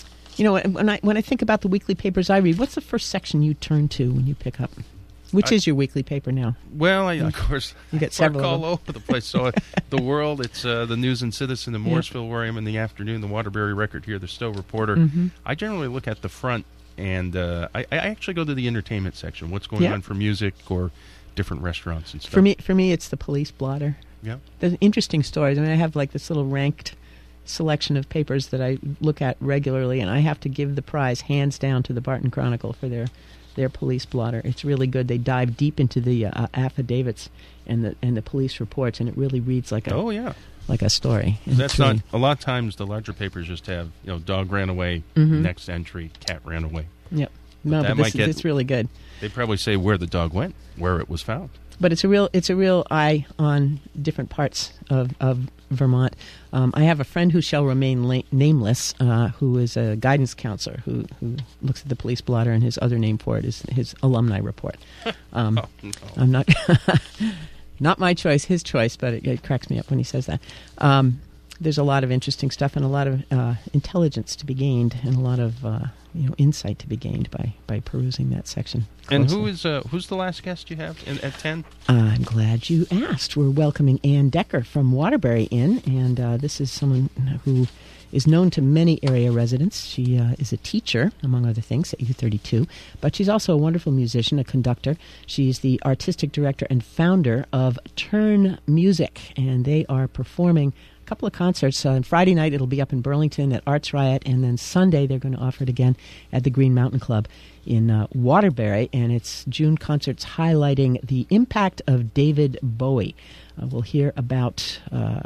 I think about the weekly papers I read, what's the first section you turn to when you pick up? Which is your weekly paper now? Well, of course, you get several all over the place. So the World, it's the News and Citizen in Morrisville, where I am in the afternoon, the Waterbury Record here, the Stowe Reporter. I generally look at the front, and I actually go to the entertainment section, what's going on for music or different restaurants and stuff. For me, it's the Police Blotter. Yeah. There's interesting stories. I mean, I have like this little ranked selection of papers that I look at regularly, and I have to give the prize hands down to the Barton Chronicle for their Police Blotter. It's really good. They dive deep into the affidavits and the police reports, and it really reads like a story. And that's not a lot of times. The larger papers just have dog ran away, next entry, cat ran away. Yep. But it's really good. They probably say where the dog went, where it was found. But it's a real eye on different parts of Vermont. I have a friend who shall remain nameless, who is a guidance counselor who looks at the Police Blotter, and his other name for it is his alumni report. I'm not not my choice, his choice, but it cracks me up when he says that. There's a lot of interesting stuff and a lot of intelligence to be gained, and a lot of insight to be gained by perusing that section closely. And who's the last guest you have at 10? I'm glad you asked. We're welcoming Ann Decker from Waterbury in, and this is someone who is known to many area residents. She is a teacher, among other things, at U32, but she's also a wonderful musician, a conductor. She's the artistic director and founder of Turn Music, and they are performing a couple of concerts. On Friday night, it'll be up in Burlington at Arts Riot, and then Sunday, they're going to offer it again at the Green Mountain Club in Waterbury, and it's June concerts highlighting the impact of David Bowie. We'll hear about...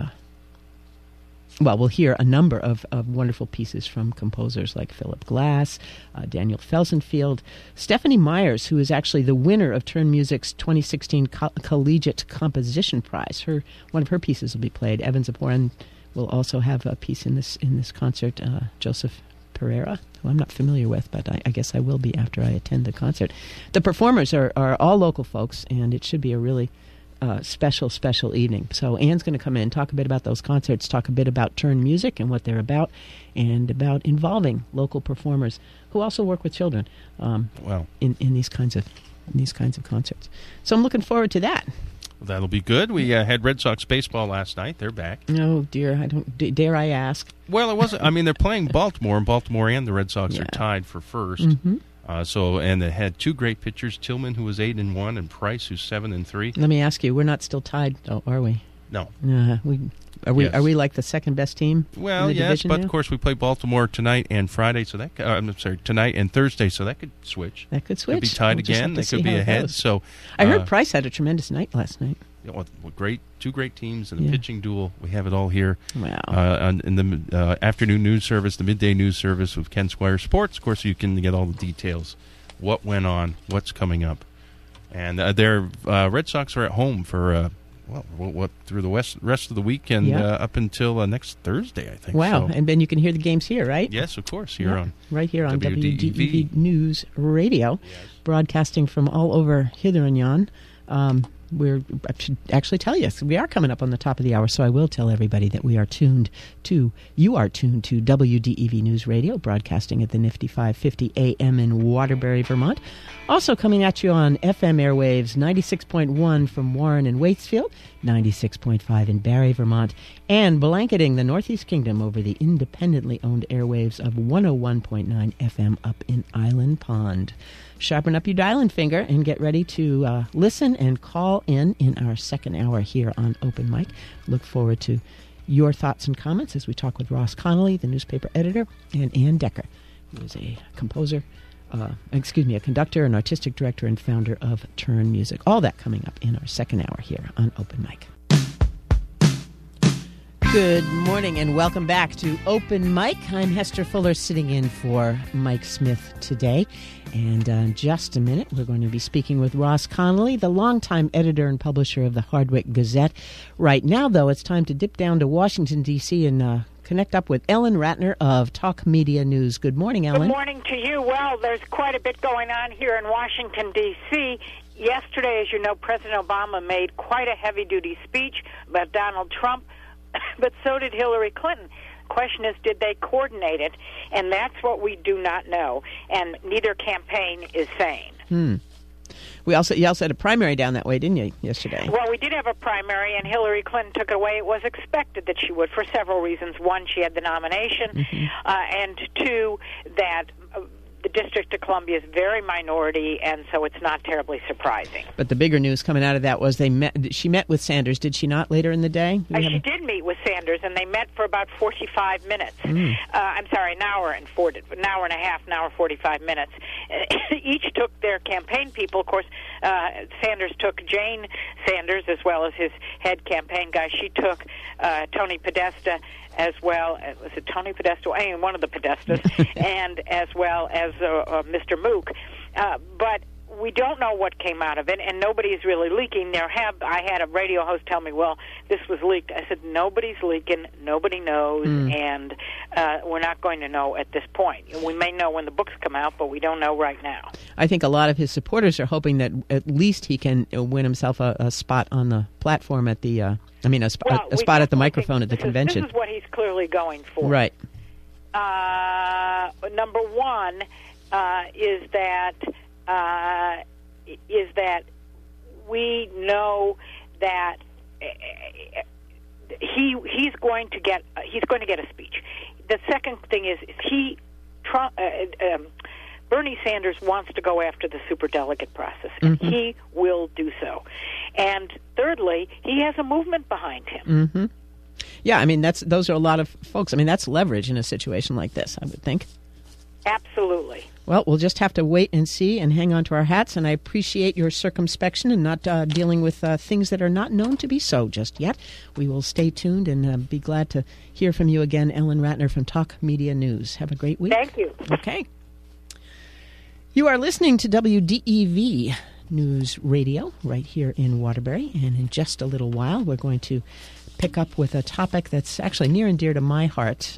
we'll hear a number of wonderful pieces from composers like Philip Glass, Daniel Felsenfield, Stephanie Myers, who is actually the winner of Turn Music's 2016 Collegiate Composition Prize. One of her pieces will be played. Evan Ziporin will also have a piece in this concert. Joseph Pereira, who I'm not familiar with, but I guess I will be after I attend the concert. The performers are all local folks, and it should be a really special evening. So Ann's going to come in, talk a bit about those concerts, talk a bit about Turn Music and what they're about, and about involving local performers who also work with children in these kinds of concerts. So I'm looking forward to that. That'll be good. We had Red Sox baseball last night. They're back. Oh, dear. Dare I ask? Well, it wasn't. I mean, they're playing Baltimore, and Baltimore and the Red Sox are tied for first. Mm-hmm. And they had two great pitchers, Tillman, who was 8-1, and Price, who's 7-3. Let me ask you, we're not still tied, are we? No. Are we like the second best team? Well, in the yes, division but now? of course we play Baltimore tonight and Friday, so that tonight and Thursday, so that could switch. That could switch. Could be tied again. They could be ahead. So I heard Price had a tremendous night last night. Two great teams and a pitching duel. We have it all here. Wow. In the afternoon news service, the midday news service with Ken Squire Sports. Of course, you can get all the details, what went on, what's coming up, and their Red Sox are at home for through the rest of the weekend up until next Thursday, I think. Wow, so. And then you can hear the games here, right? Yes, of course, on right here on WDEV News Radio, broadcasting from all over hither and yon. I should actually tell you, we are coming up on the top of the hour, so I will tell everybody that you are tuned to WDEV News Radio, broadcasting at the nifty 550 AM in Waterbury, Vermont. Also coming at you on FM airwaves, 96.1 from Warren and Waitsfield, 96.5 in Barrie, Vermont, and blanketing the Northeast Kingdom over the independently owned airwaves of 101.9 FM up in Island Pond. Sharpen up your dialing finger and get ready to listen and call in our second hour here on Open Mic. Look forward to your thoughts and comments as we talk with Ross Connolly, the newspaper editor, and Ann Decker, who is a conductor, an artistic director, and founder of Turn Music. All that coming up in our second hour here on Open Mic. Good morning and welcome back to Open Mic. I'm Hester Fuller, sitting in for Mike Smith today. And in just a minute, we're going to be speaking with Ross Connolly, the longtime editor and publisher of the Hardwick Gazette. Right now, though, it's time to dip down to Washington, D.C. and connect up with Ellen Ratner of Talk Media News. Good morning, Ellen. Good morning to you. Well, there's quite a bit going on here in Washington, D.C. Yesterday, as you know, President Obama made quite a heavy-duty speech about Donald Trump, but so did Hillary Clinton. Question is, did they coordinate it? And that's what we do not know. And neither campaign is sane. You also had a primary down that way, didn't you, yesterday? Well, we did have a primary, and Hillary Clinton took it away. It was expected that she would for several reasons. One, she had the nomination, and two, that the District of Columbia is very minority, and so it's not terribly surprising. But the bigger news coming out of that was she met with Sanders, did she not, later in the day? She did meet with Sanders, and they met for about 45 minutes. I'm sorry, an hour and a half, an hour 45 minutes. Each took their campaign people. Of course, Sanders took Jane Sanders as well as his head campaign guy. She took Tony Podesta as well. Was it Tony Podesta? I mean, one of the Podestas, and as well as Mr. Mook. But we don't know what came out of it, and nobody's really leaking. I had a radio host tell me, well, this was leaked. I said, nobody's leaking, nobody knows, and we're not going to know at this point. We may know when the books come out, but we don't know right now. I think a lot of his supporters are hoping that at least he can win himself a spot on the platform at the, a spot at the microphone at the convention. This is what he's clearly going for. Right. Number one is that we know that he's going to get a speech. The second thing is Bernie Sanders wants to go after the superdelegate process, and he will do so. And thirdly, he has a movement behind him. Yeah, I mean those are a lot of folks. I mean that's leverage in a situation like this, I would think. Absolutely. Well, we'll just have to wait and see and hang on to our hats, and I appreciate your circumspection and not dealing with things that are not known to be so just yet. We will stay tuned and be glad to hear from you again, Ellen Ratner from Talk Media News. Have a great week. Thank you. Okay. You are listening to WDEV News Radio right here in Waterbury, and in just a little while we're going to pick up with a topic that's actually near and dear to my heart.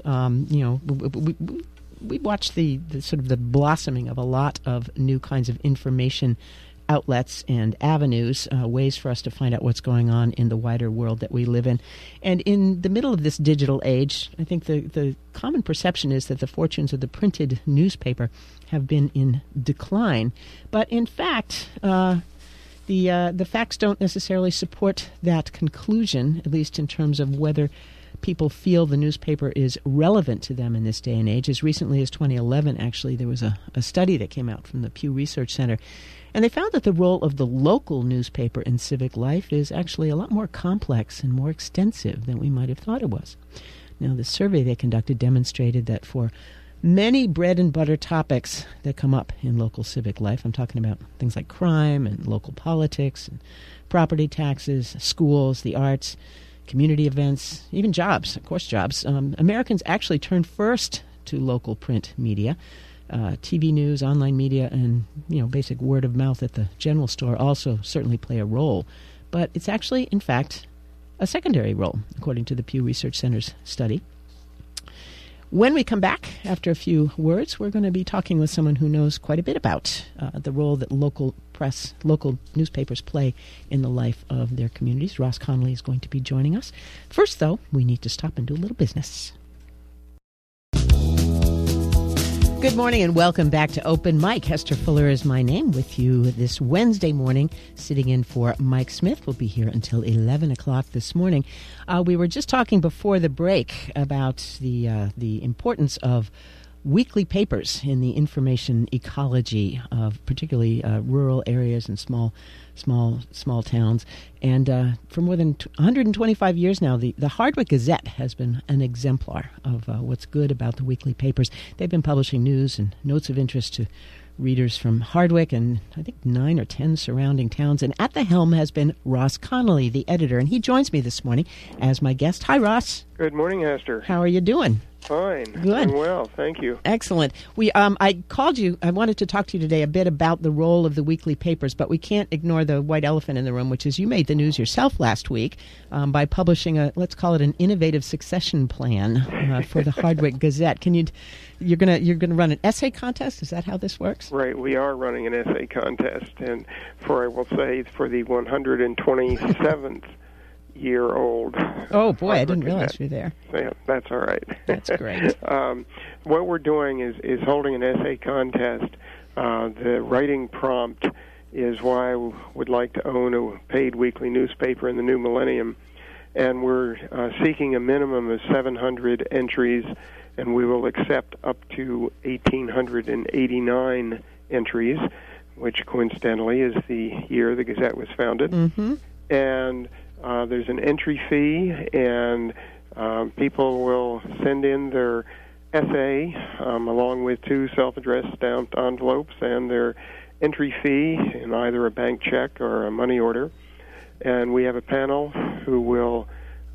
We watched the sort of the blossoming of a lot of new kinds of information outlets and avenues, ways for us to find out what's going on in the wider world that we live in. And in the middle of this digital age, I think the common perception is that the fortunes of the printed newspaper have been in decline. But in fact, the facts don't necessarily support that conclusion, at least in terms of whether people feel the newspaper is relevant to them in this day and age. As recently as 2011, actually, there was a study that came out from the Pew Research Center, and they found that the role of the local newspaper in civic life is actually a lot more complex and more extensive than we might have thought it was. Now, the survey they conducted demonstrated that for many bread and butter topics that come up in local civic life, I'm talking about things like crime and local politics and property taxes, schools, the arts, community events, even jobs, of course jobs. Americans actually turn first to local print media. TV news, online media, and basic word of mouth at the general store also certainly play a role. But it's actually, in fact, a secondary role, according to the Pew Research Center's study. When we come back, after a few words, we're going to be talking with someone who knows quite a bit about the role that local press, local newspapers play in the life of their communities. Ross Connolly is going to be joining us. First, though, we need to stop and do a little business. Good morning and welcome back to Open Mic. Hester Fuller is my name, with you this Wednesday morning, sitting in for Mike Smith. We'll be here until 11 o'clock this morning. We were just talking before the break about the importance of weekly papers in the information ecology of particularly rural areas and small towns. And for more than 125 years now, the Hardwick Gazette has been an exemplar of what's good about the weekly papers. They've been publishing news and notes of interest to readers from Hardwick and I think 9 or 10 surrounding towns. And at the helm has been Ross Connolly, the editor, and he joins me this morning as my guest. Hi, Ross. Good morning, Hester. How are you doing? Fine. Good. Doing well, thank you. Excellent. I called you. I wanted to talk to you today a bit about the role of the weekly papers, but we can't ignore the white elephant in the room, which is you made the news yourself last week by publishing let's call it an innovative succession plan for the Hardwick Gazette. You're gonna run an essay contest? Is that how this works? Right. We are running an essay contest, and for the 127th year-old. Oh, boy, I didn't realize you were there. Yeah, that's all right. That's great. What we're doing is holding an essay contest. The writing prompt is why I would like to own a paid weekly newspaper in the new millennium, and we're seeking a minimum of 700 entries, and we will accept up to 1,889 entries, which coincidentally is the year the Gazette was founded. Mm-hmm. And there's an entry fee, and people will send in their essay along with 2 self-addressed stamped envelopes and their entry fee in either a bank check or a money order. And we have a panel who will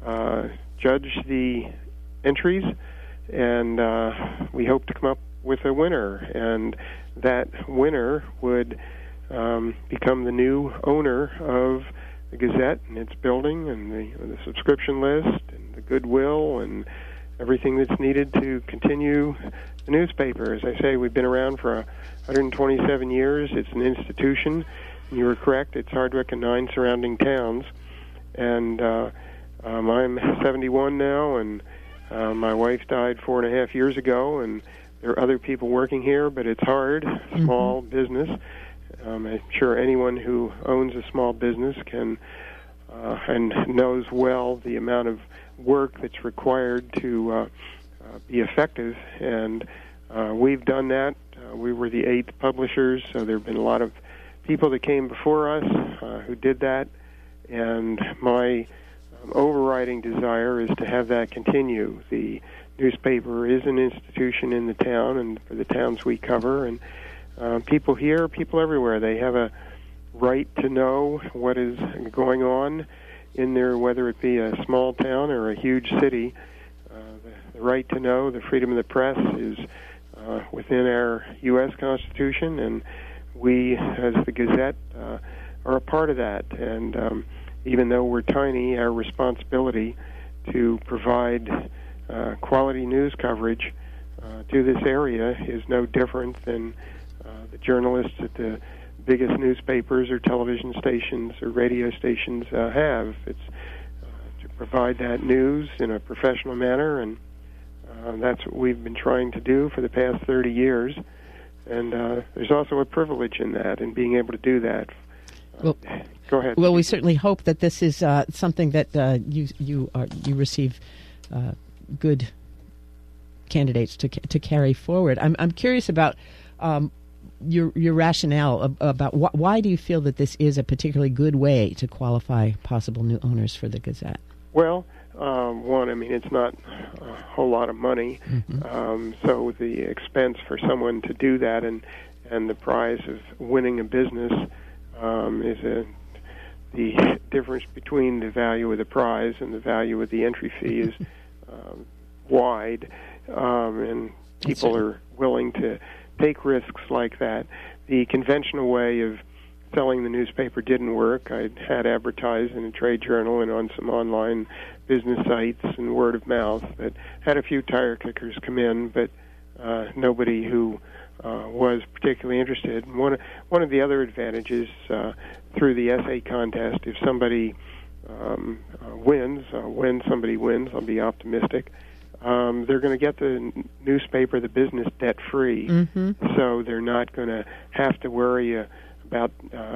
judge the entries, and we hope to come up with a winner. And that winner would become the new owner of the Gazette and its building and the subscription list and the goodwill and everything that's needed to continue the newspaper. As I say, we've been around for 127 years. It's an institution. You were correct. It's Hardwick and 9 surrounding towns. And I'm 71 now, and my wife died 4.5 years ago, and there are other people working here, but it's hard, small business. I'm sure anyone who owns a small business can and knows well the amount of work that's required to be effective. And we've done that. We were the 8th publishers, so there have been a lot of people that came before us who did that. And my overriding desire is to have that continue. The newspaper is an institution in the town and for the towns we cover, and people here, people everywhere, they have a right to know what is going on in there, whether it be a small town or a huge city. The right to know, the freedom of the press is within our U.S. Constitution, and we, as the Gazette, are a part of that. And even though we're tiny, our responsibility to provide quality news coverage to this area is no different than the journalists at the biggest newspapers or television stations or radio stations have. It's to provide that news in a professional manner, and that's what we've been trying to do for the past 30 years. And there's also a privilege in that, in being able to do that. Well, go ahead. Well, we certainly hope that this is something that you receive good candidates to carry forward. I'm curious about your rationale about why do you feel that this is a particularly good way to qualify possible new owners for the Gazette? Well, one, I mean, it's not a whole lot of money, so the expense for someone to do that and the prize of winning a business is the difference between the value of the prize and the value of the entry fee is wide, and people are willing to take risks like that. The conventional way of selling the newspaper didn't work. I had advertised in a trade journal and on some online business sites and word of mouth, but had a few tire kickers come in, but nobody who was particularly interested. One of the other advantages through the essay contest, if somebody wins, when somebody wins, I'll be optimistic, they're going to get the newspaper, the business, debt-free, so they're not going to have to worry about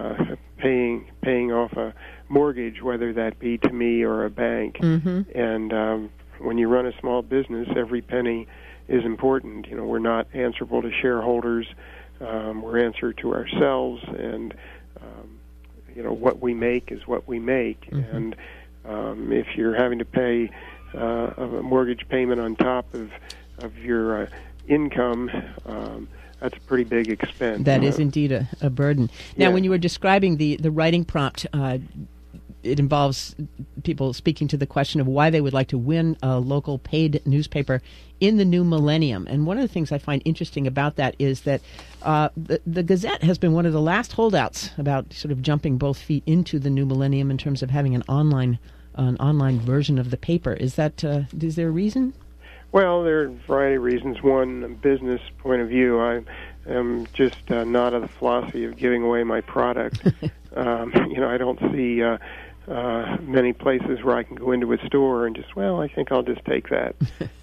paying off a mortgage, whether that be to me or a bank. And when you run a small business, every penny is important. You know, we're not answerable to shareholders. We're answerable to ourselves, and you know, what we make is what we make. And if you're having to pay a mortgage payment on top of your income, that's a pretty big expense. That is indeed a burden. Now, when you were describing the writing prompt, it involves people speaking to the question of why they would like to win a local paid newspaper in the new millennium. And one of the things I find interesting about that is that the Gazette has been one of the last holdouts about sort of jumping both feet into the new millennium in terms of having an online version of the paper. Is there a reason? Well, there are a variety of reasons. One, a business point of view, I am just not of the philosophy of giving away my product. I don't see many places where I can go into a store and just, I think I'll just take that.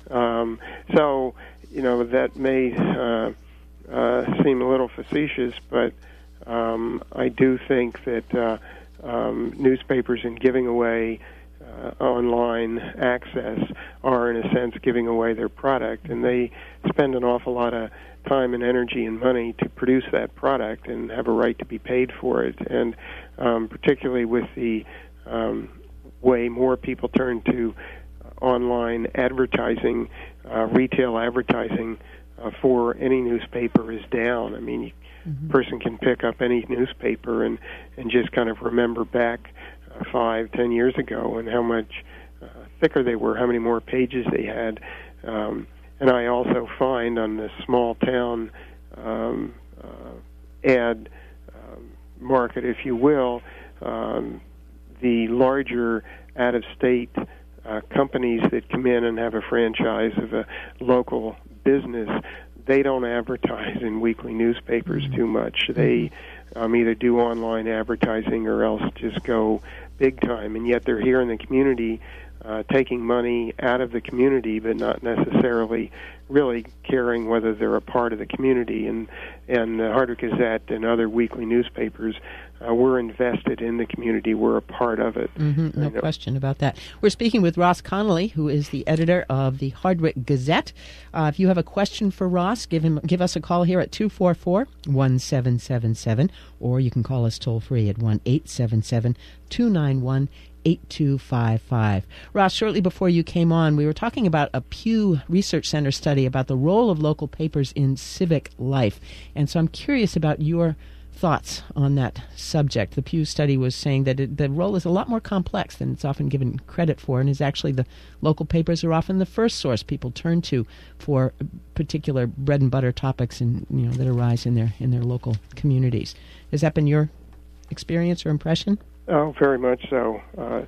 So, that may seem a little facetious, but I do think that newspapers and giving away online access are, in a sense, giving away their product, and they spend an awful lot of time and energy and money to produce that product and have a right to be paid for it. And particularly with the way more people turn to online advertising, retail advertising for any newspaper is down. I mean, a person can pick up any newspaper and just kind of remember back 5-10 years ago and how much thicker they were, how many more pages they had. And I also find on the small town ad market, if you will, the larger out-of-state companies that come in and have a franchise of a local business, they don't advertise in weekly newspapers too much. They either do online advertising or else just go big time, and yet they're here in the community taking money out of the community, but not necessarily really caring whether they're a part of the community. And the Hardwick Gazette and other weekly newspapers, we're invested in the community. We're a part of it. No question about that. We're speaking with Ross Connolly, who is the editor of the Hardwick Gazette. If you have a question for Ross, give us a call here at 244-1777, or you can call us toll-free at 1-877-291-8255. Ross, shortly before you came on, we were talking about a Pew Research Center study about the role of local papers in civic life. And so I'm curious about your thoughts on that subject. The Pew study was saying that the role is a lot more complex than it's often given credit for, and is actually the local papers are often the first source people turn to for particular bread and butter topics that arise in their local communities. Has that been your experience or impression? Oh, very much so.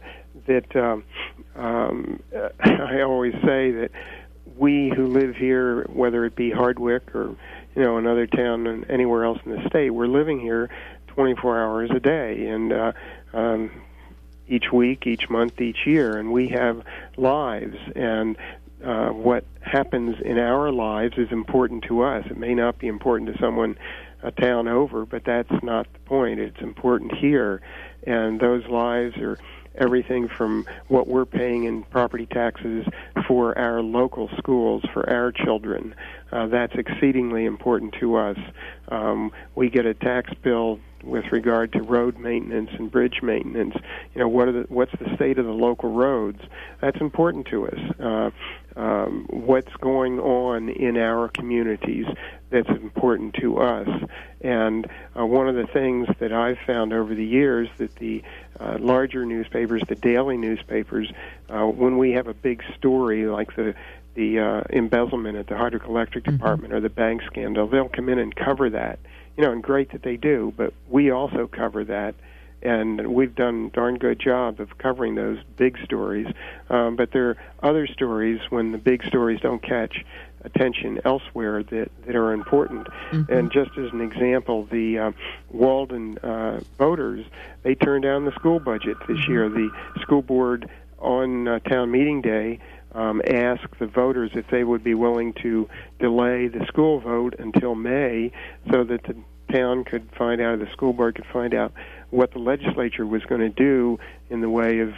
I always say that we who live here, whether it be Hardwick or another town and anywhere else in the state, we're living here 24 hours a day, and each week, each month, each year, and we have lives, and what happens in our lives is important to us. It may not be important to someone a town over, but that's not the point. It's important here, and those lives are everything from what we're paying in property taxes for our local schools, for our children. That's exceedingly important to us. We get a tax bill with regard to road maintenance and bridge maintenance. What's the state of the local roads? That's important to us. What's going on in our communities, that's important to us. And one of the things that I've found over the years that the larger newspapers, the daily newspapers, when we have a big story like the embezzlement at the Hardwick Electric Department or the bank scandal, they'll come in and cover that. And great that they do, but we also cover that. And we've done a darn good job of covering those big stories. But there are other stories when the big stories don't catch attention elsewhere that are important. And just as an example, the Walden voters, they turned down the school budget this year. The school board on town meeting day asked the voters if they would be willing to delay the school vote until May so that the town could find out, the school board could find out what the legislature was going to do in the way of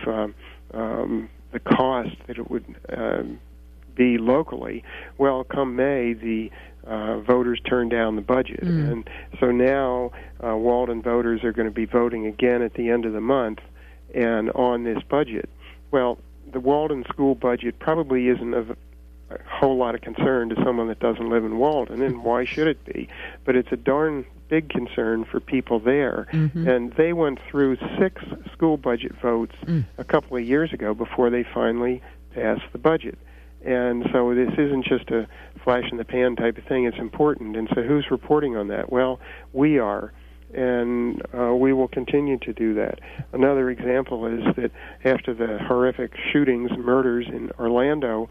the cost that it would be locally. Well, come May, the voters turned down the budget. And so now Walden voters are going to be voting again at the end of the month and on this budget. Well, the Walden school budget probably isn't of a whole lot of concern to someone that doesn't live in Walden, and why should it be? But it's a darn big concern for people there. And they went through 6 school budget votes a couple of years ago before they finally passed the budget. And so this isn't just a flash-in-the-pan type of thing. It's important. And so who's reporting on that? Well, we are. And we will continue to do that. Another example is that after the horrific shootings and murders in Orlando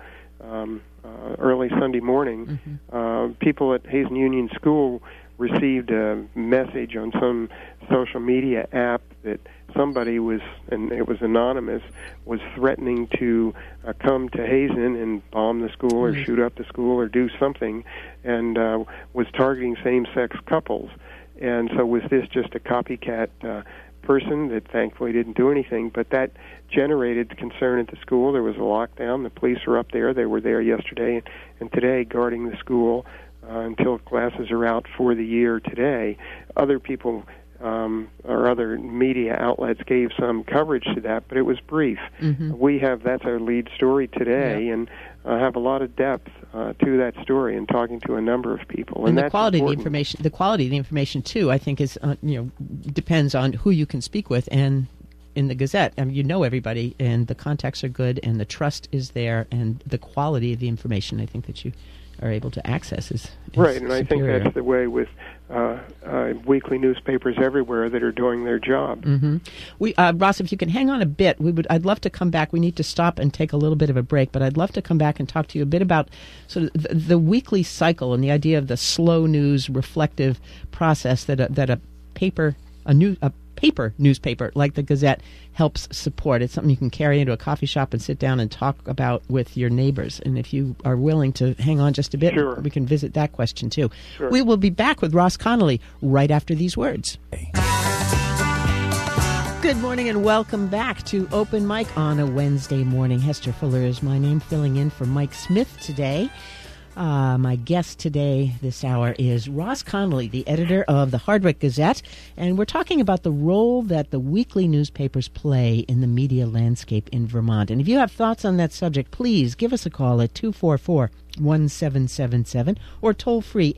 early Sunday morning, people at Hazen Union School received a message on some social media app that somebody was, and it was anonymous, was threatening to come to Hazen and bomb the school or shoot up the school or do something, and was targeting same-sex couples. And so was this just a copycat person that thankfully didn't do anything? But that generated concern at the school. There was a lockdown. The police are up there. They were there yesterday and today guarding the school until classes are out for the year today. Other people or other media outlets gave some coverage to that, but it was brief. That's our lead story today, and have a lot of depth to that story and talking to a number of people. And the that's quality important. the quality of the information too, I think, is depends on who you can speak with. And in the Gazette, everybody, and the contacts are good, and the trust is there, and the quality of the information I think that you are able to access is right. And superior. I think that's the way with weekly newspapers everywhere that are doing their job. Ross, if you can hang on a bit, I'd love to come back. We need to stop and take a little bit of a break, but I'd love to come back and talk to you a bit about sort of the weekly cycle and the idea of the slow news reflective process that a paper newspaper like the Gazette helps support. It's something you can carry into a coffee shop and sit down and talk about with your neighbors. And if you are willing to hang on just a bit, we can visit that question too. We will be back with Ross Connolly right after these words. Good morning and welcome back to Open Mic on a Wednesday morning. Hester Fuller is my name, filling in for Mike Smith today. My guest today, this hour, is Ross Connolly, the editor of the Hardwick Gazette, and we're talking about the role that the weekly newspapers play in the media landscape in Vermont. And if you have thoughts on that subject, please give us a call at 244-1777 or toll-free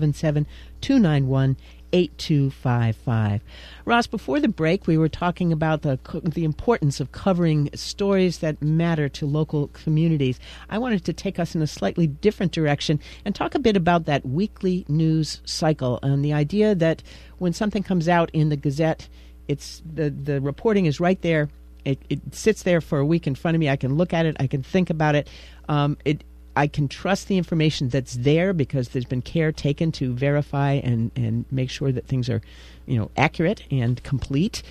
877-291-8255. Ross, before the break, we were talking about the importance of covering stories that matter to local communities. I wanted to take us in a slightly different direction and talk a bit about that weekly news cycle and the idea that when something comes out in the Gazette, it's the reporting is right there. It sits there for a week in front of me. I can look at it. I can think about it. I can trust the information that's there because there's been care taken to verify and make sure that things are, accurate and complete.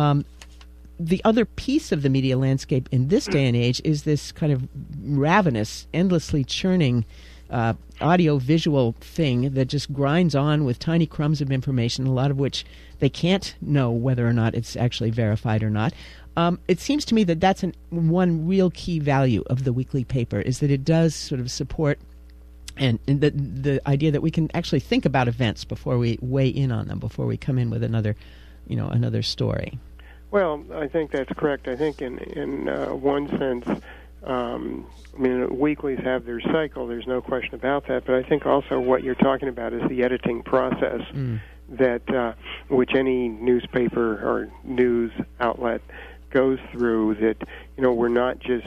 The other piece of the media landscape in this day and age is this kind of ravenous, endlessly churning audio-visual thing that just grinds on with tiny crumbs of information, a lot of which they can't know whether or not it's actually verified or not. It seems to me that that's one real key value of the weekly paper, is that it does sort of support and the idea that we can actually think about events before we weigh in on them, before we come in with another story. Well, I think that's correct. I think in one sense, weeklies have their cycle. There's no question about that. But I think also what you're talking about is the editing process that which any newspaper or news outlet goes through. That we're not just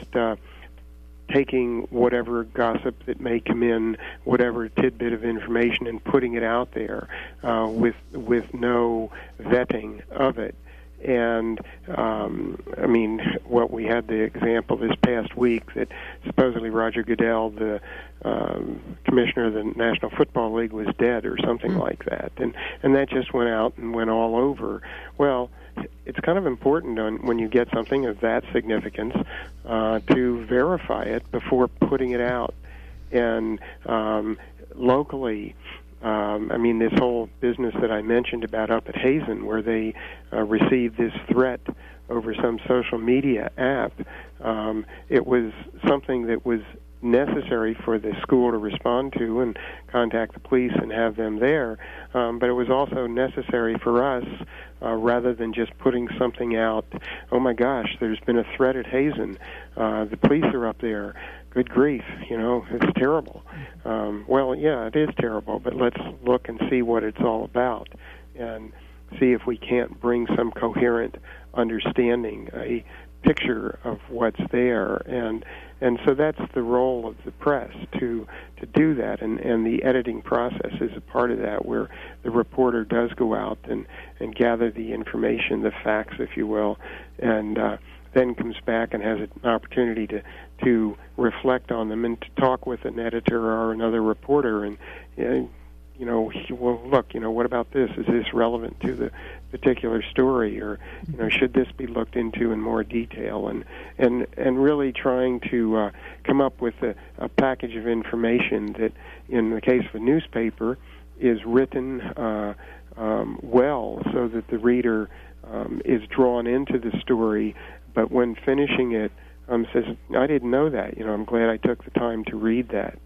taking whatever gossip that may come in, whatever tidbit of information, and putting it out there with no vetting of it. And what we had the example this past week that supposedly Roger Goodell, the commissioner of the National Football League, was dead or something like that, and that just went out and went all over. Well, it's kind of important when you get something of that significance to verify it before putting it out. And locally, this whole business that I mentioned about up at Hazen, where they received this threat over some social media app, it was something that was necessary for the school to respond to and contact the police and have them there. But it was also necessary for us, rather than just putting something out, oh my gosh, there's been a threat at Hazen, the police are up there, good grief, it's terrible. Well, yeah, it is terrible, but let's look and see what it's all about and see if we can't bring some coherent understanding, a picture of what's there. And so that's the role of the press, to do that, and the editing process is a part of that, where the reporter does go out and gather the information, the facts, if you will, and then comes back and has an opportunity to reflect on them and to talk with an editor or another reporter and well, look, what about this? Is this relevant to the particular story, or should this be looked into in more detail? And really trying to come up with a package of information that, in the case of a newspaper, is written well, so that the reader is drawn into the story. But when finishing it, says, I didn't know that. I'm glad I took the time to read that.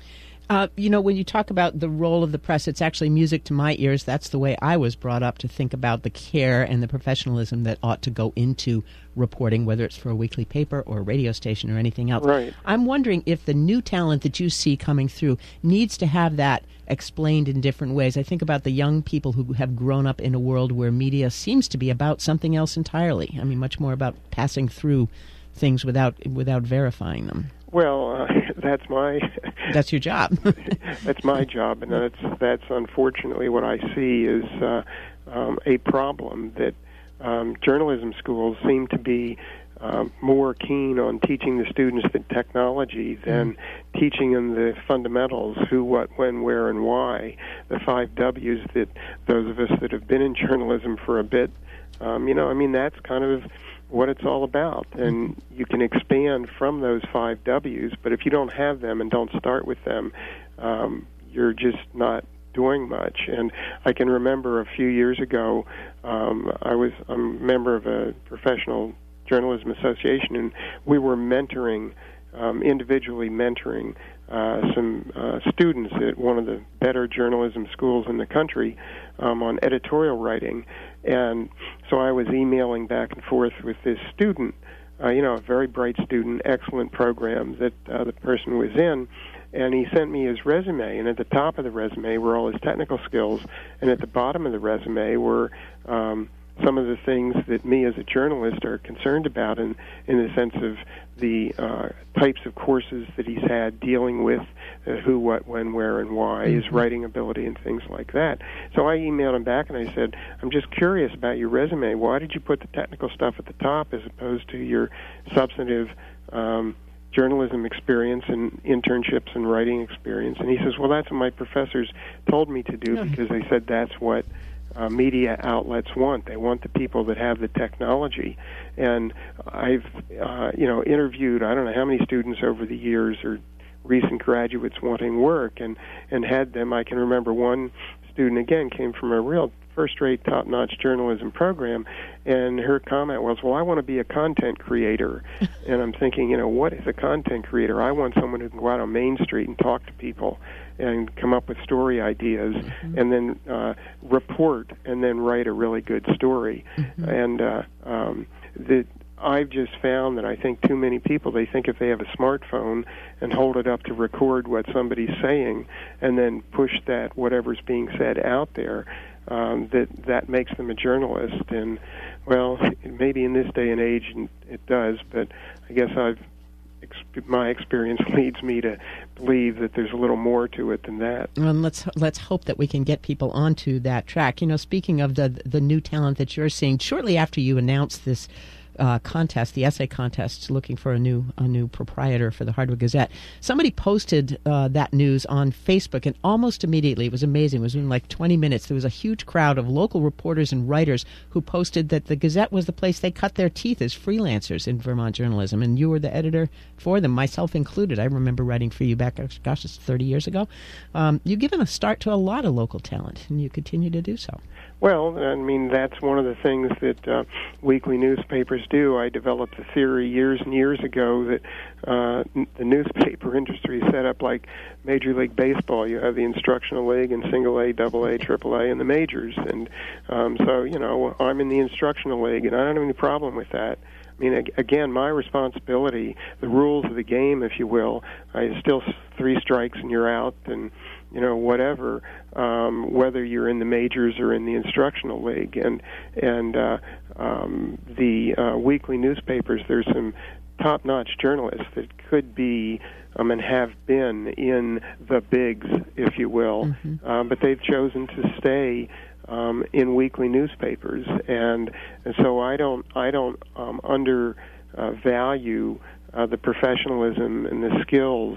When you talk about the role of the press, it's actually music to my ears. That's the way I was brought up, to think about the care and the professionalism that ought to go into reporting, whether it's for a weekly paper or a radio station or anything else. Right. I'm wondering if the new talent that you see coming through needs to have that explained in different ways. I think about the young people who have grown up in a world where media seems to be about something else entirely. much more about passing through things without verifying them. Well, that's your job. That's my job, and that's unfortunately what I see is a problem, that journalism schools seem to be more keen on teaching the students the technology than teaching them the fundamentals: who, what, when, where, and why. The 5 W's that those of us that have been in journalism for a bit, that's kind of what it's all about. And you can expand from those 5 W's, but if you don't have them and don't start with them, you're just not doing much. And I can remember a few years ago, I'm a member of a professional journalism association, and we were individually mentoring some students at one of the better journalism schools in the country on editorial writing. And so I was emailing back and forth with this student, a very bright student, excellent program that the person was in, and he sent me his resume, and at the top of the resume were all his technical skills, and at the bottom of the resume were some of the things that me as a journalist are concerned about in the sense of the types of courses that he's had dealing with who, what, when, where, and why, his writing ability and things like that. So I emailed him back and I said, I'm just curious about your resume. Why did you put the technical stuff at the top as opposed to your substantive journalism experience and internships and writing experience. And he says, well, that's what my professors told me to do because they said that's what media outlets want. They want the people that have the technology. And I've, interviewed, I don't know how many students over the years or recent graduates wanting work and had them. I can remember one student, again, came from a real first-rate, top-notch journalism program, and her comment was, well, I want to be a content creator. And I'm thinking, what is a content creator? I want someone who can go out on Main Street and talk to people and come up with story ideas and then report and then write a really good story. And I've just found that I think too many people, they think if they have a smartphone and hold it up to record what somebody's saying and then push that, whatever's being said out there, that makes them a journalist. And, well, maybe in this day and age it does, but I guess my experience leads me to believe that there's a little more to it than that. And let's hope that we can get people onto that track. Speaking of the new talent that you're seeing, shortly after you announced this contest, the essay contest, looking for a new proprietor for the Hardwick Gazette, somebody posted that news on Facebook, and almost immediately, it was amazing, it was in like 20 minutes, there was a huge crowd of local reporters and writers who posted that the Gazette was the place they cut their teeth as freelancers in Vermont journalism, and you were the editor for them, myself included. I remember writing for you back, gosh, it's 30 years ago. You've given a start to a lot of local talent, and you continue to do so. Well, I mean, that's one of the things that weekly newspapers do. I developed the theory years and years ago that the newspaper industry is set up like Major League Baseball. You have the instructional league and single A, double A, triple A, and the majors. And so, I'm in the instructional league, and I don't have any problem with that. I mean, again, my responsibility, the rules of the game, if you will, is still 3 strikes and you're out, and whatever, whether you're in the majors or in the instructional league. And the weekly newspapers, there's some top-notch journalists that could be and have been in the bigs, if you will, but they've chosen to stay in weekly newspapers, and so I don't undervalue the professionalism and the skills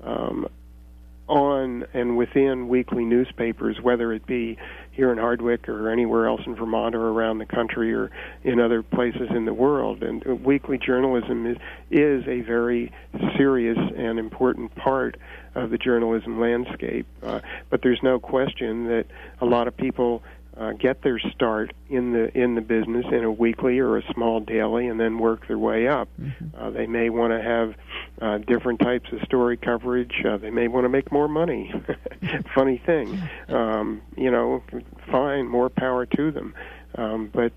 on and within weekly newspapers, whether it be here in Hardwick or anywhere else in Vermont or around the country or in other places in the world. And weekly journalism is a very serious and important part of the journalism landscape. But there's no question that a lot of people get their start in the business in a weekly or a small daily, and then work their way up. They may want to have different types of story coverage. They may want to make more money. Funny thing, fine, more power to them. But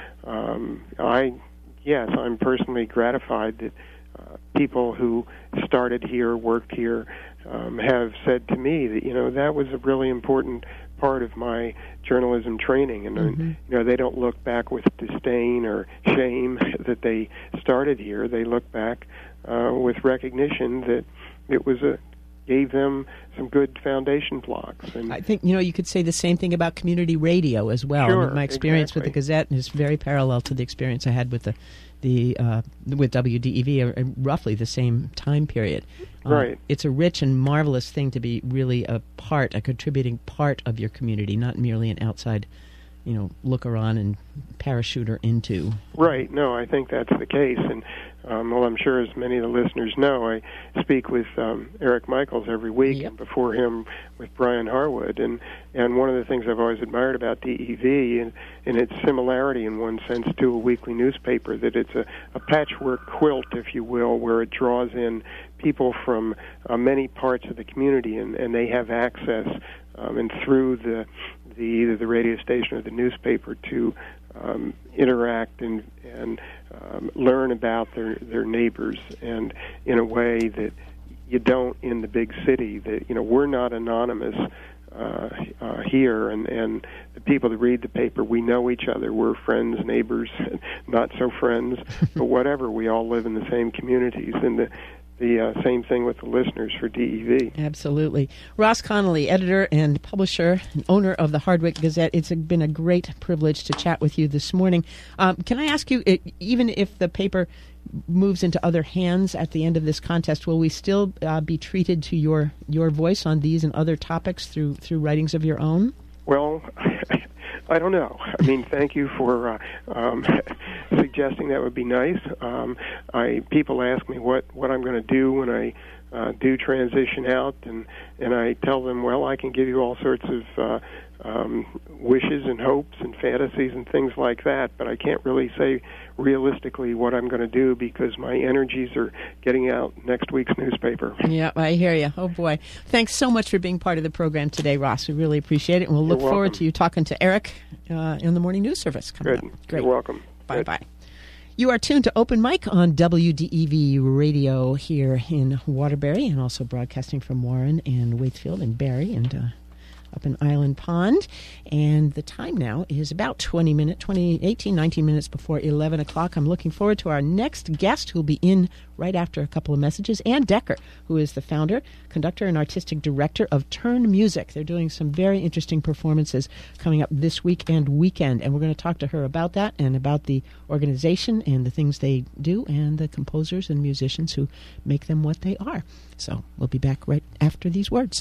I'm personally gratified that people who started here, worked here, have said to me that that was a really important part of my journalism training, and they don't look back with disdain or shame that they started here. They look back with recognition that it was gave them some good foundation blocks. And I think you could say the same thing about community radio as well. Sure, I mean, my experience with the Gazette is very parallel to the experience I had with with WDEV, roughly the same time period. Right. It's a rich and marvelous thing to be really a contributing part of your community, not merely an outside, looker on and parachuter into. Right. No, I think that's the case. And, I'm sure as many of the listeners know, I speak with Eric Michaels every week, and before him with Brian Harwood. And one of the things I've always admired about DEV, and its similarity in one sense to a weekly newspaper, that it's a patchwork quilt, if you will, where it draws in people from many parts of the community, and they have access and through either the radio station or the newspaper to interact and learn about their neighbors, and in a way that you don't in the big city. That we're not anonymous here, and the people that read the paper, we know each other. We're friends, neighbors, not so friends, but whatever. We all live in the same communities, and the same thing with the listeners for DEV. Absolutely. Ross Connolly, editor and publisher and owner of the Hardwick Gazette. It's been a great privilege to chat with you this morning. Can I ask you, even if the paper moves into other hands at the end of this contest, will we still be treated to your voice on these and other topics through writings of your own? Well, I don't know. I mean, thank you for suggesting that would be nice. People ask me what I'm going to do when I do transition out, and I tell them, well, I can give you all sorts of wishes and hopes and fantasies and things like that, but I can't really say realistically what I'm going to do because my energies are getting out next week's newspaper. Yeah, I hear you. Oh, boy. Thanks so much for being part of the program today, Ross. We really appreciate it, and we'll look forward to you talking to Eric in the morning news service coming up. Great. You're welcome. Bye-bye. You are tuned to Open Mic on WDEV Radio here in Waterbury, and also broadcasting from Warren and Waitsfield and Barrie and up in Island Pond. And the time now is about 19 minutes before 11 o'clock. I'm looking forward to our next guest, who will be in right after a couple of messages. Ann Decker, who is the founder, conductor, and artistic director of Turn Music. They're doing some very interesting performances coming up this week and weekend. And we're going to talk to her about that and about the organization and the things they do and the composers and musicians who make them what they are. So we'll be back right after these words.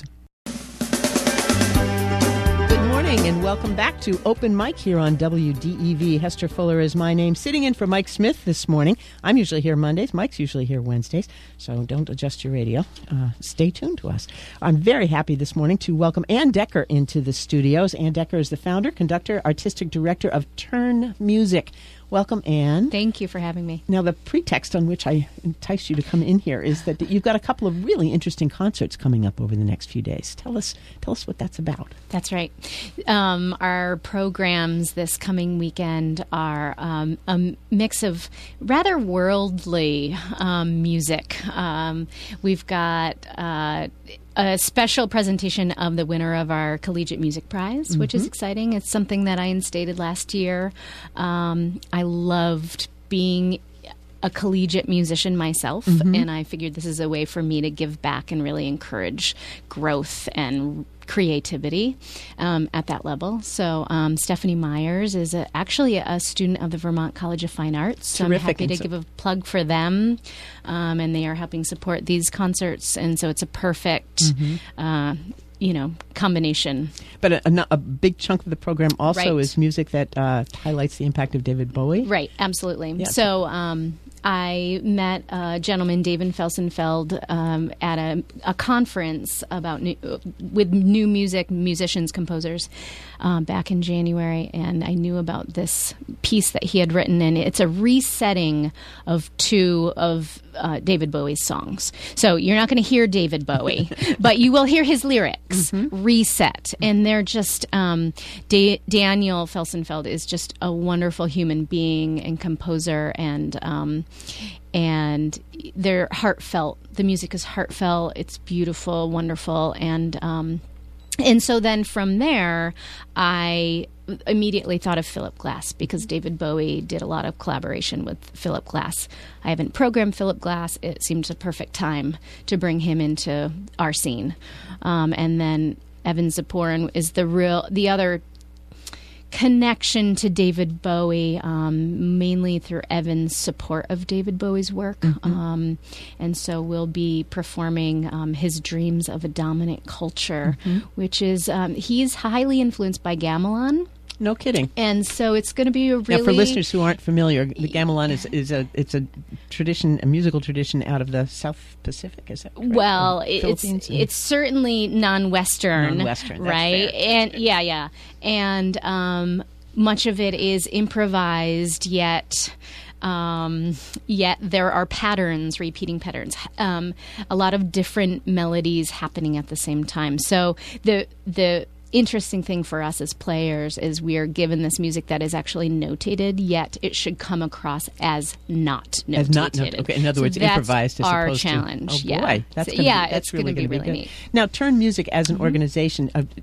Good morning and welcome back to Open Mic here on WDEV. Hester Fuller is my name, sitting in for Mike Smith this morning. I'm usually here Mondays. Mike's usually here Wednesdays, so don't adjust your radio. Stay tuned to us. I'm very happy this morning to welcome Ann Decker into the studios. Ann Decker is the founder, conductor, artistic director of Turn Music. Welcome, Ann. Thank you for having me. Now, the pretext on which I enticed you to come in here is that you've got a couple of really interesting concerts coming up over the next few days. Tell us what that's about. That's right. Our programs this coming weekend are a mix of rather worldly music. We've got a special presentation of the winner of our Collegiate Music Prize, which is exciting. It's something that I instated last year. I loved being a collegiate musician myself, and I figured this is a way for me to give back and really encourage growth and creativity at that level. So Stephanie Myers is actually a student of the Vermont College of Fine Arts. So Terrific. I'm happy to give a plug for them, and they are helping support these concerts. And so it's a perfect combination. But a big chunk of the program also is music that highlights the impact of David Bowie. Right, absolutely. Yeah. So I met a gentleman, David Felsenfeld, at a conference with new musicians, composers, back in January, and I knew about this piece that he had written, and it's a resetting of two of David Bowie's songs. So you're not going to hear David Bowie, but you will hear his lyrics, Reset, and they're just, Daniel Felsenfeld is just a wonderful human being and composer, and they're heartfelt. The music is heartfelt. It's beautiful, wonderful, and so then from there, I immediately thought of Philip Glass because David Bowie did a lot of collaboration with Philip Glass. I haven't programmed Philip Glass. It seemed a perfect time to bring him into our scene. And then Evan Ziporyn is the other connection to David Bowie, mainly through Evan's support of David Bowie's work. And so we'll be performing his Dreams of a Dominant Culture, which is, he's highly influenced by gamelan. No kidding. And so it's going to be a really... Now, for listeners who aren't familiar, the gamelan is a tradition, a musical tradition out of the South Pacific, is that correct? Well, it's certainly non-Western. Non-Western, that's right? fair. And that's fair. yeah. And much of it is improvised, yet there are patterns, repeating patterns, a lot of different melodies happening at the same time. So the interesting thing for us as players is we are given this music that is actually notated, yet it should come across as not notated. As not okay. In other words, improvised as our opposed challenge. to... Oh, boy. That's That's going to be really good. neat. Now, Turn Music as an organization...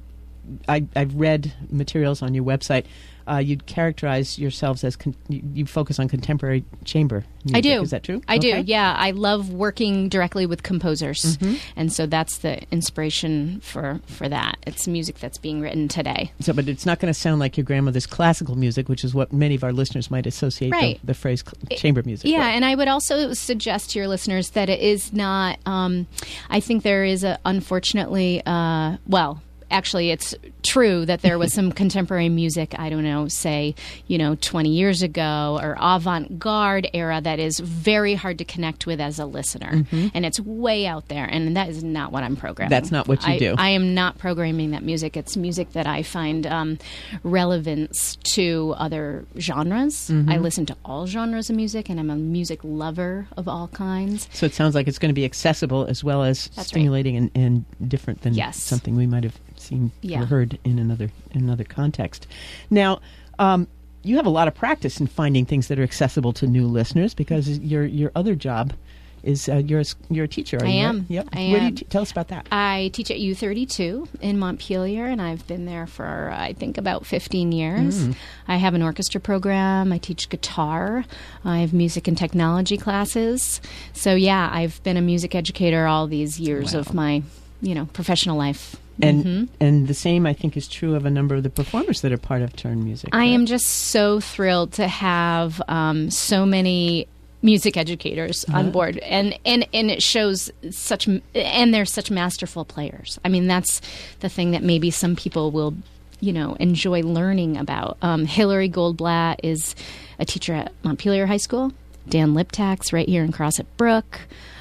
I've read materials on your website. You'd characterize yourselves as you focus on contemporary chamber music. I do. Is that true? I do, yeah. I love working directly with composers, and so that's the inspiration for that. It's music that's being written today. So, but it's not going to sound like your grandmother's classical music, which is what many of our listeners might associate the phrase chamber music with. And I would also suggest to your listeners that it is not, I think there is unfortunately, actually, it's true that there was some contemporary music, I don't know, say, 20 years ago or avant-garde era that is very hard to connect with as a listener. And it's way out there, and that is not what I'm programming. That's not what you do. I am not programming that music. It's music that I find relevance to other genres. I listen to all genres of music, and I'm a music lover of all kinds. So it sounds like it's going to be accessible as well as stimulating and different than something we might have seen or heard in another context. Now, you have a lot of practice in finding things that are accessible to new listeners because your other job is you're a teacher. I am. Yep. I am. Where do you tell us about that? I teach at U32 in Montpelier, and I've been there for I think about 15 years. I have an orchestra program. I teach guitar. I have music and technology classes. So yeah, I've been a music educator all these years of my professional life. And the same, I think, is true of a number of the performers that are part of Turn Music. I am just so thrilled to have so many music educators on board, and it shows and they're such masterful players. I mean, that's the thing that maybe some people will, enjoy learning about. Hillary Goldblatt is a teacher at Montpelier High School. Dan Liptak's right here in Crosset Brook.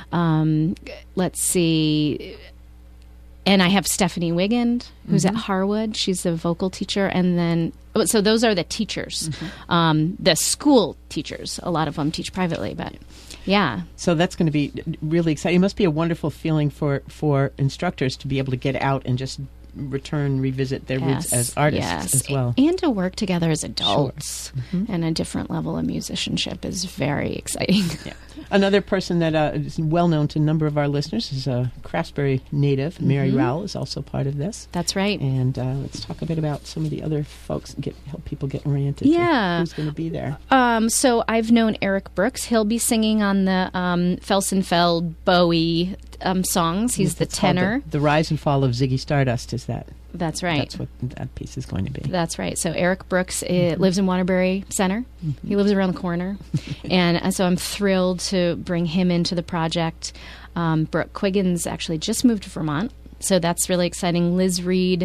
Let's see. And I have Stephanie Wigand, who's at Harwood. She's a vocal teacher. And then, so those are the teachers, the school teachers. A lot of them teach privately, but yeah. So that's going to be really exciting. It must be a wonderful feeling for instructors to be able to get out and just revisit their roots as artists as well. And to work together as adults and a different level of musicianship is very exciting. Yeah. Another person that is well known to a number of our listeners is a Craftsbury native. Mary Rowell is also part of this. That's right. And let's talk a bit about some of the other folks, help people get oriented to who's going to be there. So I've known Eric Brooks. He'll be singing on the Felsenfeld Bowie songs. He's the tenor. The Rise and Fall of Ziggy Stardust is that. That's right. That's what that piece is going to be. That's right. So Eric Brooks lives in Waterbury Center. He lives around the corner. And so I'm thrilled to bring him into the project. Brooke Quiggins actually just moved to Vermont. So that's really exciting. Liz Reed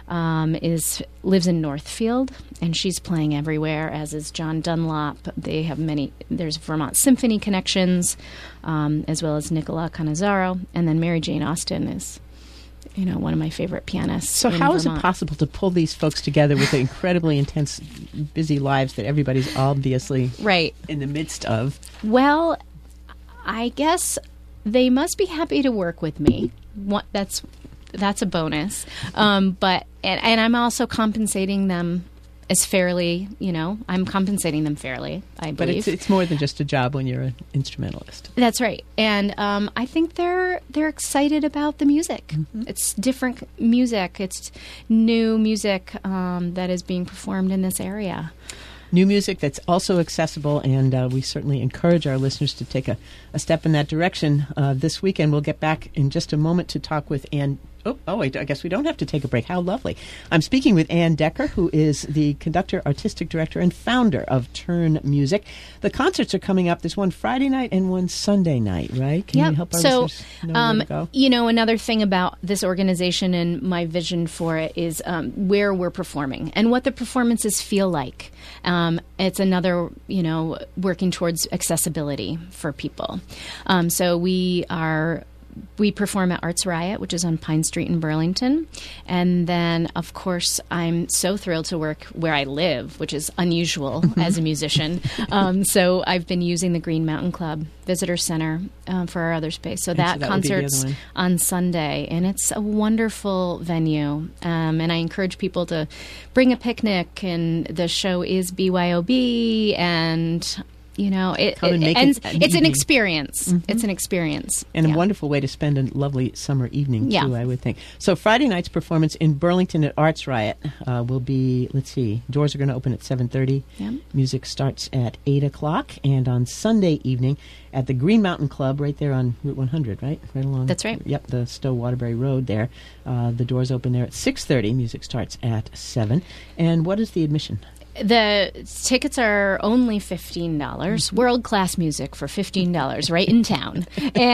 lives in Northfield, and she's playing everywhere, as is John Dunlop. They have there's Vermont Symphony connections, as well as Nicola Cannizzaro. And then Mary Jane Austen is one of my favorite pianists. So how is it possible to pull these folks together with the incredibly intense, busy lives that everybody's obviously in the midst of? Well, I guess they must be happy to work with me. That's a bonus. But I'm also compensating them as fairly, I'm compensating them fairly, I believe. But it's more than just a job when you're an instrumentalist. That's right. And I think they're excited about the music. It's different music. It's new music that is being performed in this area. New music that's also accessible, and we certainly encourage our listeners to take a step in that direction this weekend. We'll get back in just a moment to talk with Ann. I guess we don't have to take a break. How lovely. I'm speaking with Ann Decker, who is the conductor, artistic director, and founder of Turn Music. The concerts are coming up. There's one Friday night and one Sunday night, right? Can you help our listeners know where to go? Another thing about this organization and my vision for it is where we're performing and what the performances feel like. It's another, working towards accessibility for people. So we perform at Arts Riot, which is on Pine Street in Burlington. And then, of course, I'm so thrilled to work where I live, which is unusual as a musician. So I've been using the Green Mountain Club Visitor Center for our other space. So that concert's on Sunday, and it's a wonderful venue. And I encourage people to bring a picnic, and the show is BYOB, and Come and make it an it's an evening. experience. Mhm. It's an experience. And Yeah. a wonderful way to spend a lovely summer evening, Yeah. too, I would think. So Friday night's performance in Burlington at Arts Riot will be, doors are going to open at 7:30. Yeah. Music starts at 8 o'clock. And on Sunday evening at the Green Mountain Club, right there on Route 100, right? Right along. That's right. Yep, the Stowe-Waterbury Road there. The doors open there at 6:30. Music starts at 7. And what is the admission? The tickets are only $15. World-class music for $15 right in town.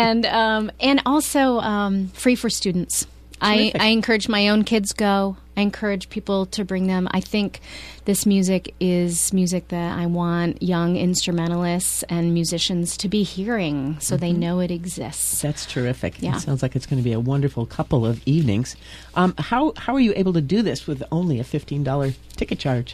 And also free for students. I encourage my own kids go. I encourage people to bring them. I think this music is music that I want young instrumentalists and musicians to be hearing so they know it exists. That's terrific. Yeah. It sounds like it's going to be a wonderful couple of evenings. How are you able to do this with only a $15 ticket charge?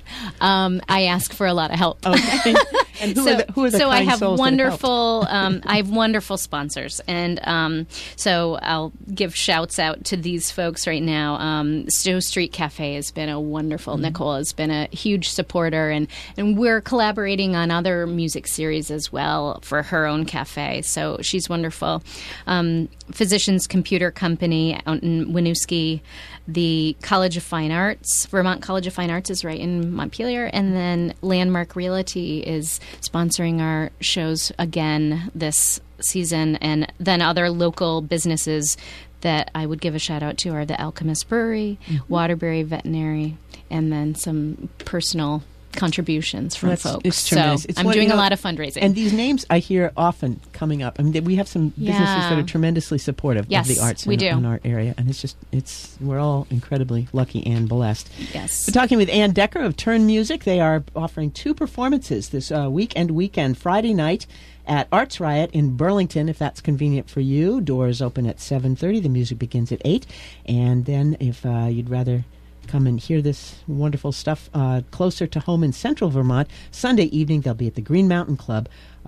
I ask for a lot of help. Okay. And who are the so I kind have souls that have helped? wonderful I have wonderful sponsors, and so I'll give shouts out to these folks right now. Stowe Street Cafe has been a wonderful. Nicole has been a huge supporter, and we're collaborating on other music series as well for her own cafe. So she's wonderful. Physicians Computer Company out in Winooski. The College of Fine Arts, Vermont College of Fine Arts, is right in Montpelier, and then Landmark Realty is sponsoring our shows again this season, and then other local businesses that I would give a shout out to are the Alchemist Brewery, Waterbury Veterinary, and then some personal contributions from folks. It's so tremendous. It's I'm one- doing you know, a lot of fundraising. And these names I hear often coming up. I mean, we have some businesses Yeah. that are tremendously supportive Yes, of the arts we in, do. in our area, and we're all incredibly lucky and blessed. Yes. We're talking with Ann Decker of Turn Music. They are offering 2 performances this weekend. Friday night at Arts Riot in Burlington, if that's convenient for you. Doors open at 7:30. The music begins at 8. And then if you'd rather come and hear this wonderful stuff closer to home in central Vermont, Sunday evening they'll be at the Green Mountain Club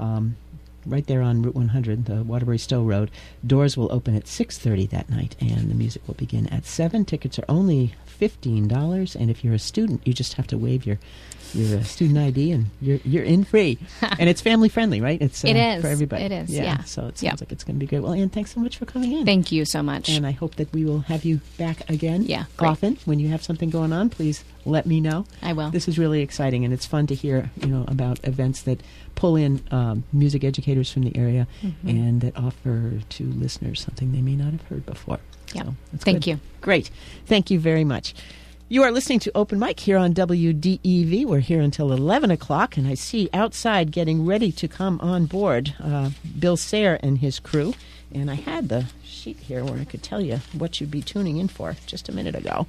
right there on Route 100, the Waterbury Stowe Road. Doors will open at 6:30 that night, and the music will begin at 7. Tickets are only $15, and if you're a student, you just have to wave your student ID, and you're in free. And it's family friendly, right? It's It is. for everybody. It is, yeah. So it sounds like it's going to be great. Well, Ann, thanks so much for coming in. Thank you so much. And I hope that we will have you back again. Yeah, great. Often. When you have something going on, please let me know. I will. This is really exciting, and it's fun to hear about events that pull in music educators from the area and that offer to listeners something they may not have heard before. Yeah. So that's Thank good. you. Great. Thank you very much. You are listening to Open Mic here on WDEV. We're here until 11 o'clock, and I see outside getting ready to come on board Bill Sayre and his crew. And I had the sheet here where I could tell you what you'd be tuning in for just a minute ago.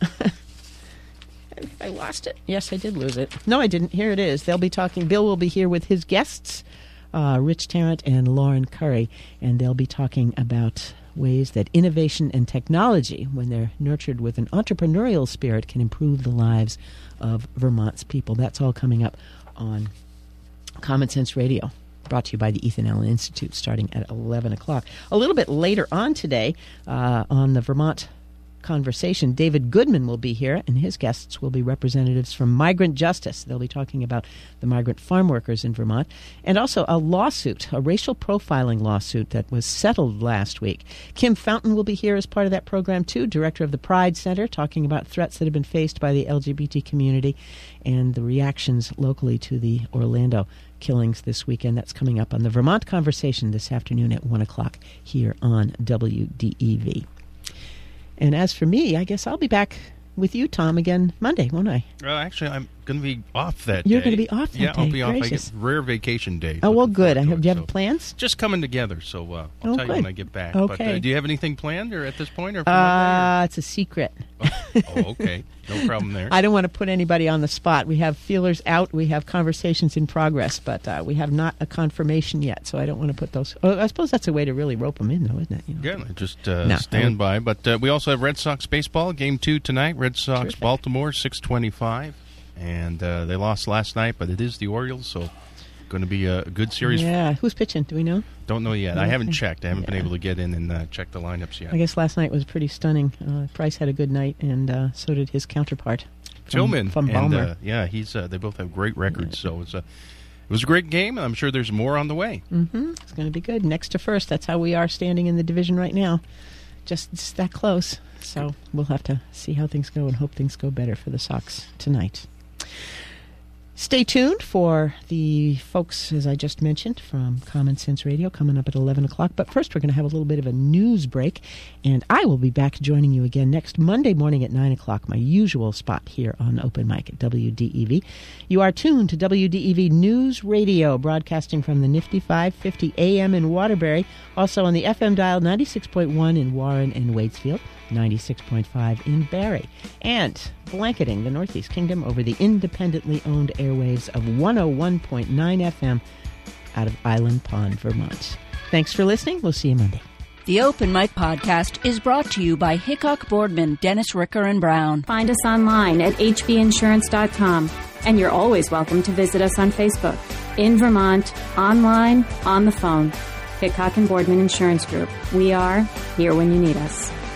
I lost it. Yes, I did lose it. No, I didn't. Here it is. They'll be talking. Bill will be here with his guests, Rich Tarrant and Lauren Curry, and they'll be talking about ways that innovation and technology, when they're nurtured with an entrepreneurial spirit, can improve the lives of Vermont's people. That's all coming up on Common Sense Radio, brought to you by the Ethan Allen Institute, starting at 11 o'clock. A little bit later on today, on the Vermont Conversation, David Goodman will be here, and his guests will be representatives from Migrant Justice. They'll be talking about the migrant farm workers in Vermont, and also a lawsuit, a racial profiling lawsuit that was settled last week. Kim Fountain will be here as part of that program, too, director of the Pride Center, talking about threats that have been faced by the LGBT community and the reactions locally to the Orlando killings this weekend. That's coming up on the Vermont Conversation this afternoon at 1 o'clock here on WDEV. And as for me, I guess I'll be back with you, Tom, again Monday, won't I? Actually, I'm going to be off that day. You're going to be off that day? Yeah, I'll be off. I Gracious. get rare vacation day. Oh, well, good. Do you have plans? Just coming together, so I'll tell you when I get back. Okay. But do you have anything planned or at this point? Or for Monday, it's a secret. Oh, okay. No problem there. I don't want to put anybody on the spot. We have feelers out. We have conversations in progress, but we have not a confirmation yet, so I don't want to put those. Oh, I suppose that's a way to really rope them in, though, isn't it? Yeah, just stand by. But we also have Red Sox baseball, Game 2 tonight. Red Sox, terrific. Baltimore, 6:25. And they lost last night, but it is the Orioles, so going to be a good series. Yeah. Who's pitching? Do we know? Don't know yet. I haven't checked. I haven't been able to get in and check the lineups yet. I guess last night was pretty stunning. Price had a good night, and so did his counterpart. Tillman. From Balmer. And, he's. They both have great records, so it's was a great game, and I'm sure there's more on the way. Mm-hmm. It's going to be good. Next to first. That's how we are standing in the division right now. Just that close. So we'll have to see how things go and hope things go better for the Sox tonight. Stay tuned for the folks, as I just mentioned, from Common Sense Radio coming up at 11 o'clock. But first, we're going to have a little bit of a news break. And I will be back joining you again next Monday morning at 9 o'clock, my usual spot here on Open Mic at WDEV. You are tuned to WDEV News Radio, broadcasting from the nifty 550 AM in Waterbury. Also on the FM dial 96.1 in Warren and Waitsfield, 96.5 in Barrie, and blanketing the Northeast Kingdom over the independently owned airwaves of 101.9 FM out of Island Pond, Vermont. Thanks for listening. We'll see you Monday. The Open Mic Podcast is brought to you by Hickok Boardman, Dennis Ricker and Brown. Find us online at hbinsurance.com. And you're always welcome to visit us on Facebook, in Vermont, online, on the phone. Hickok and Boardman Insurance Group. We are here when you need us.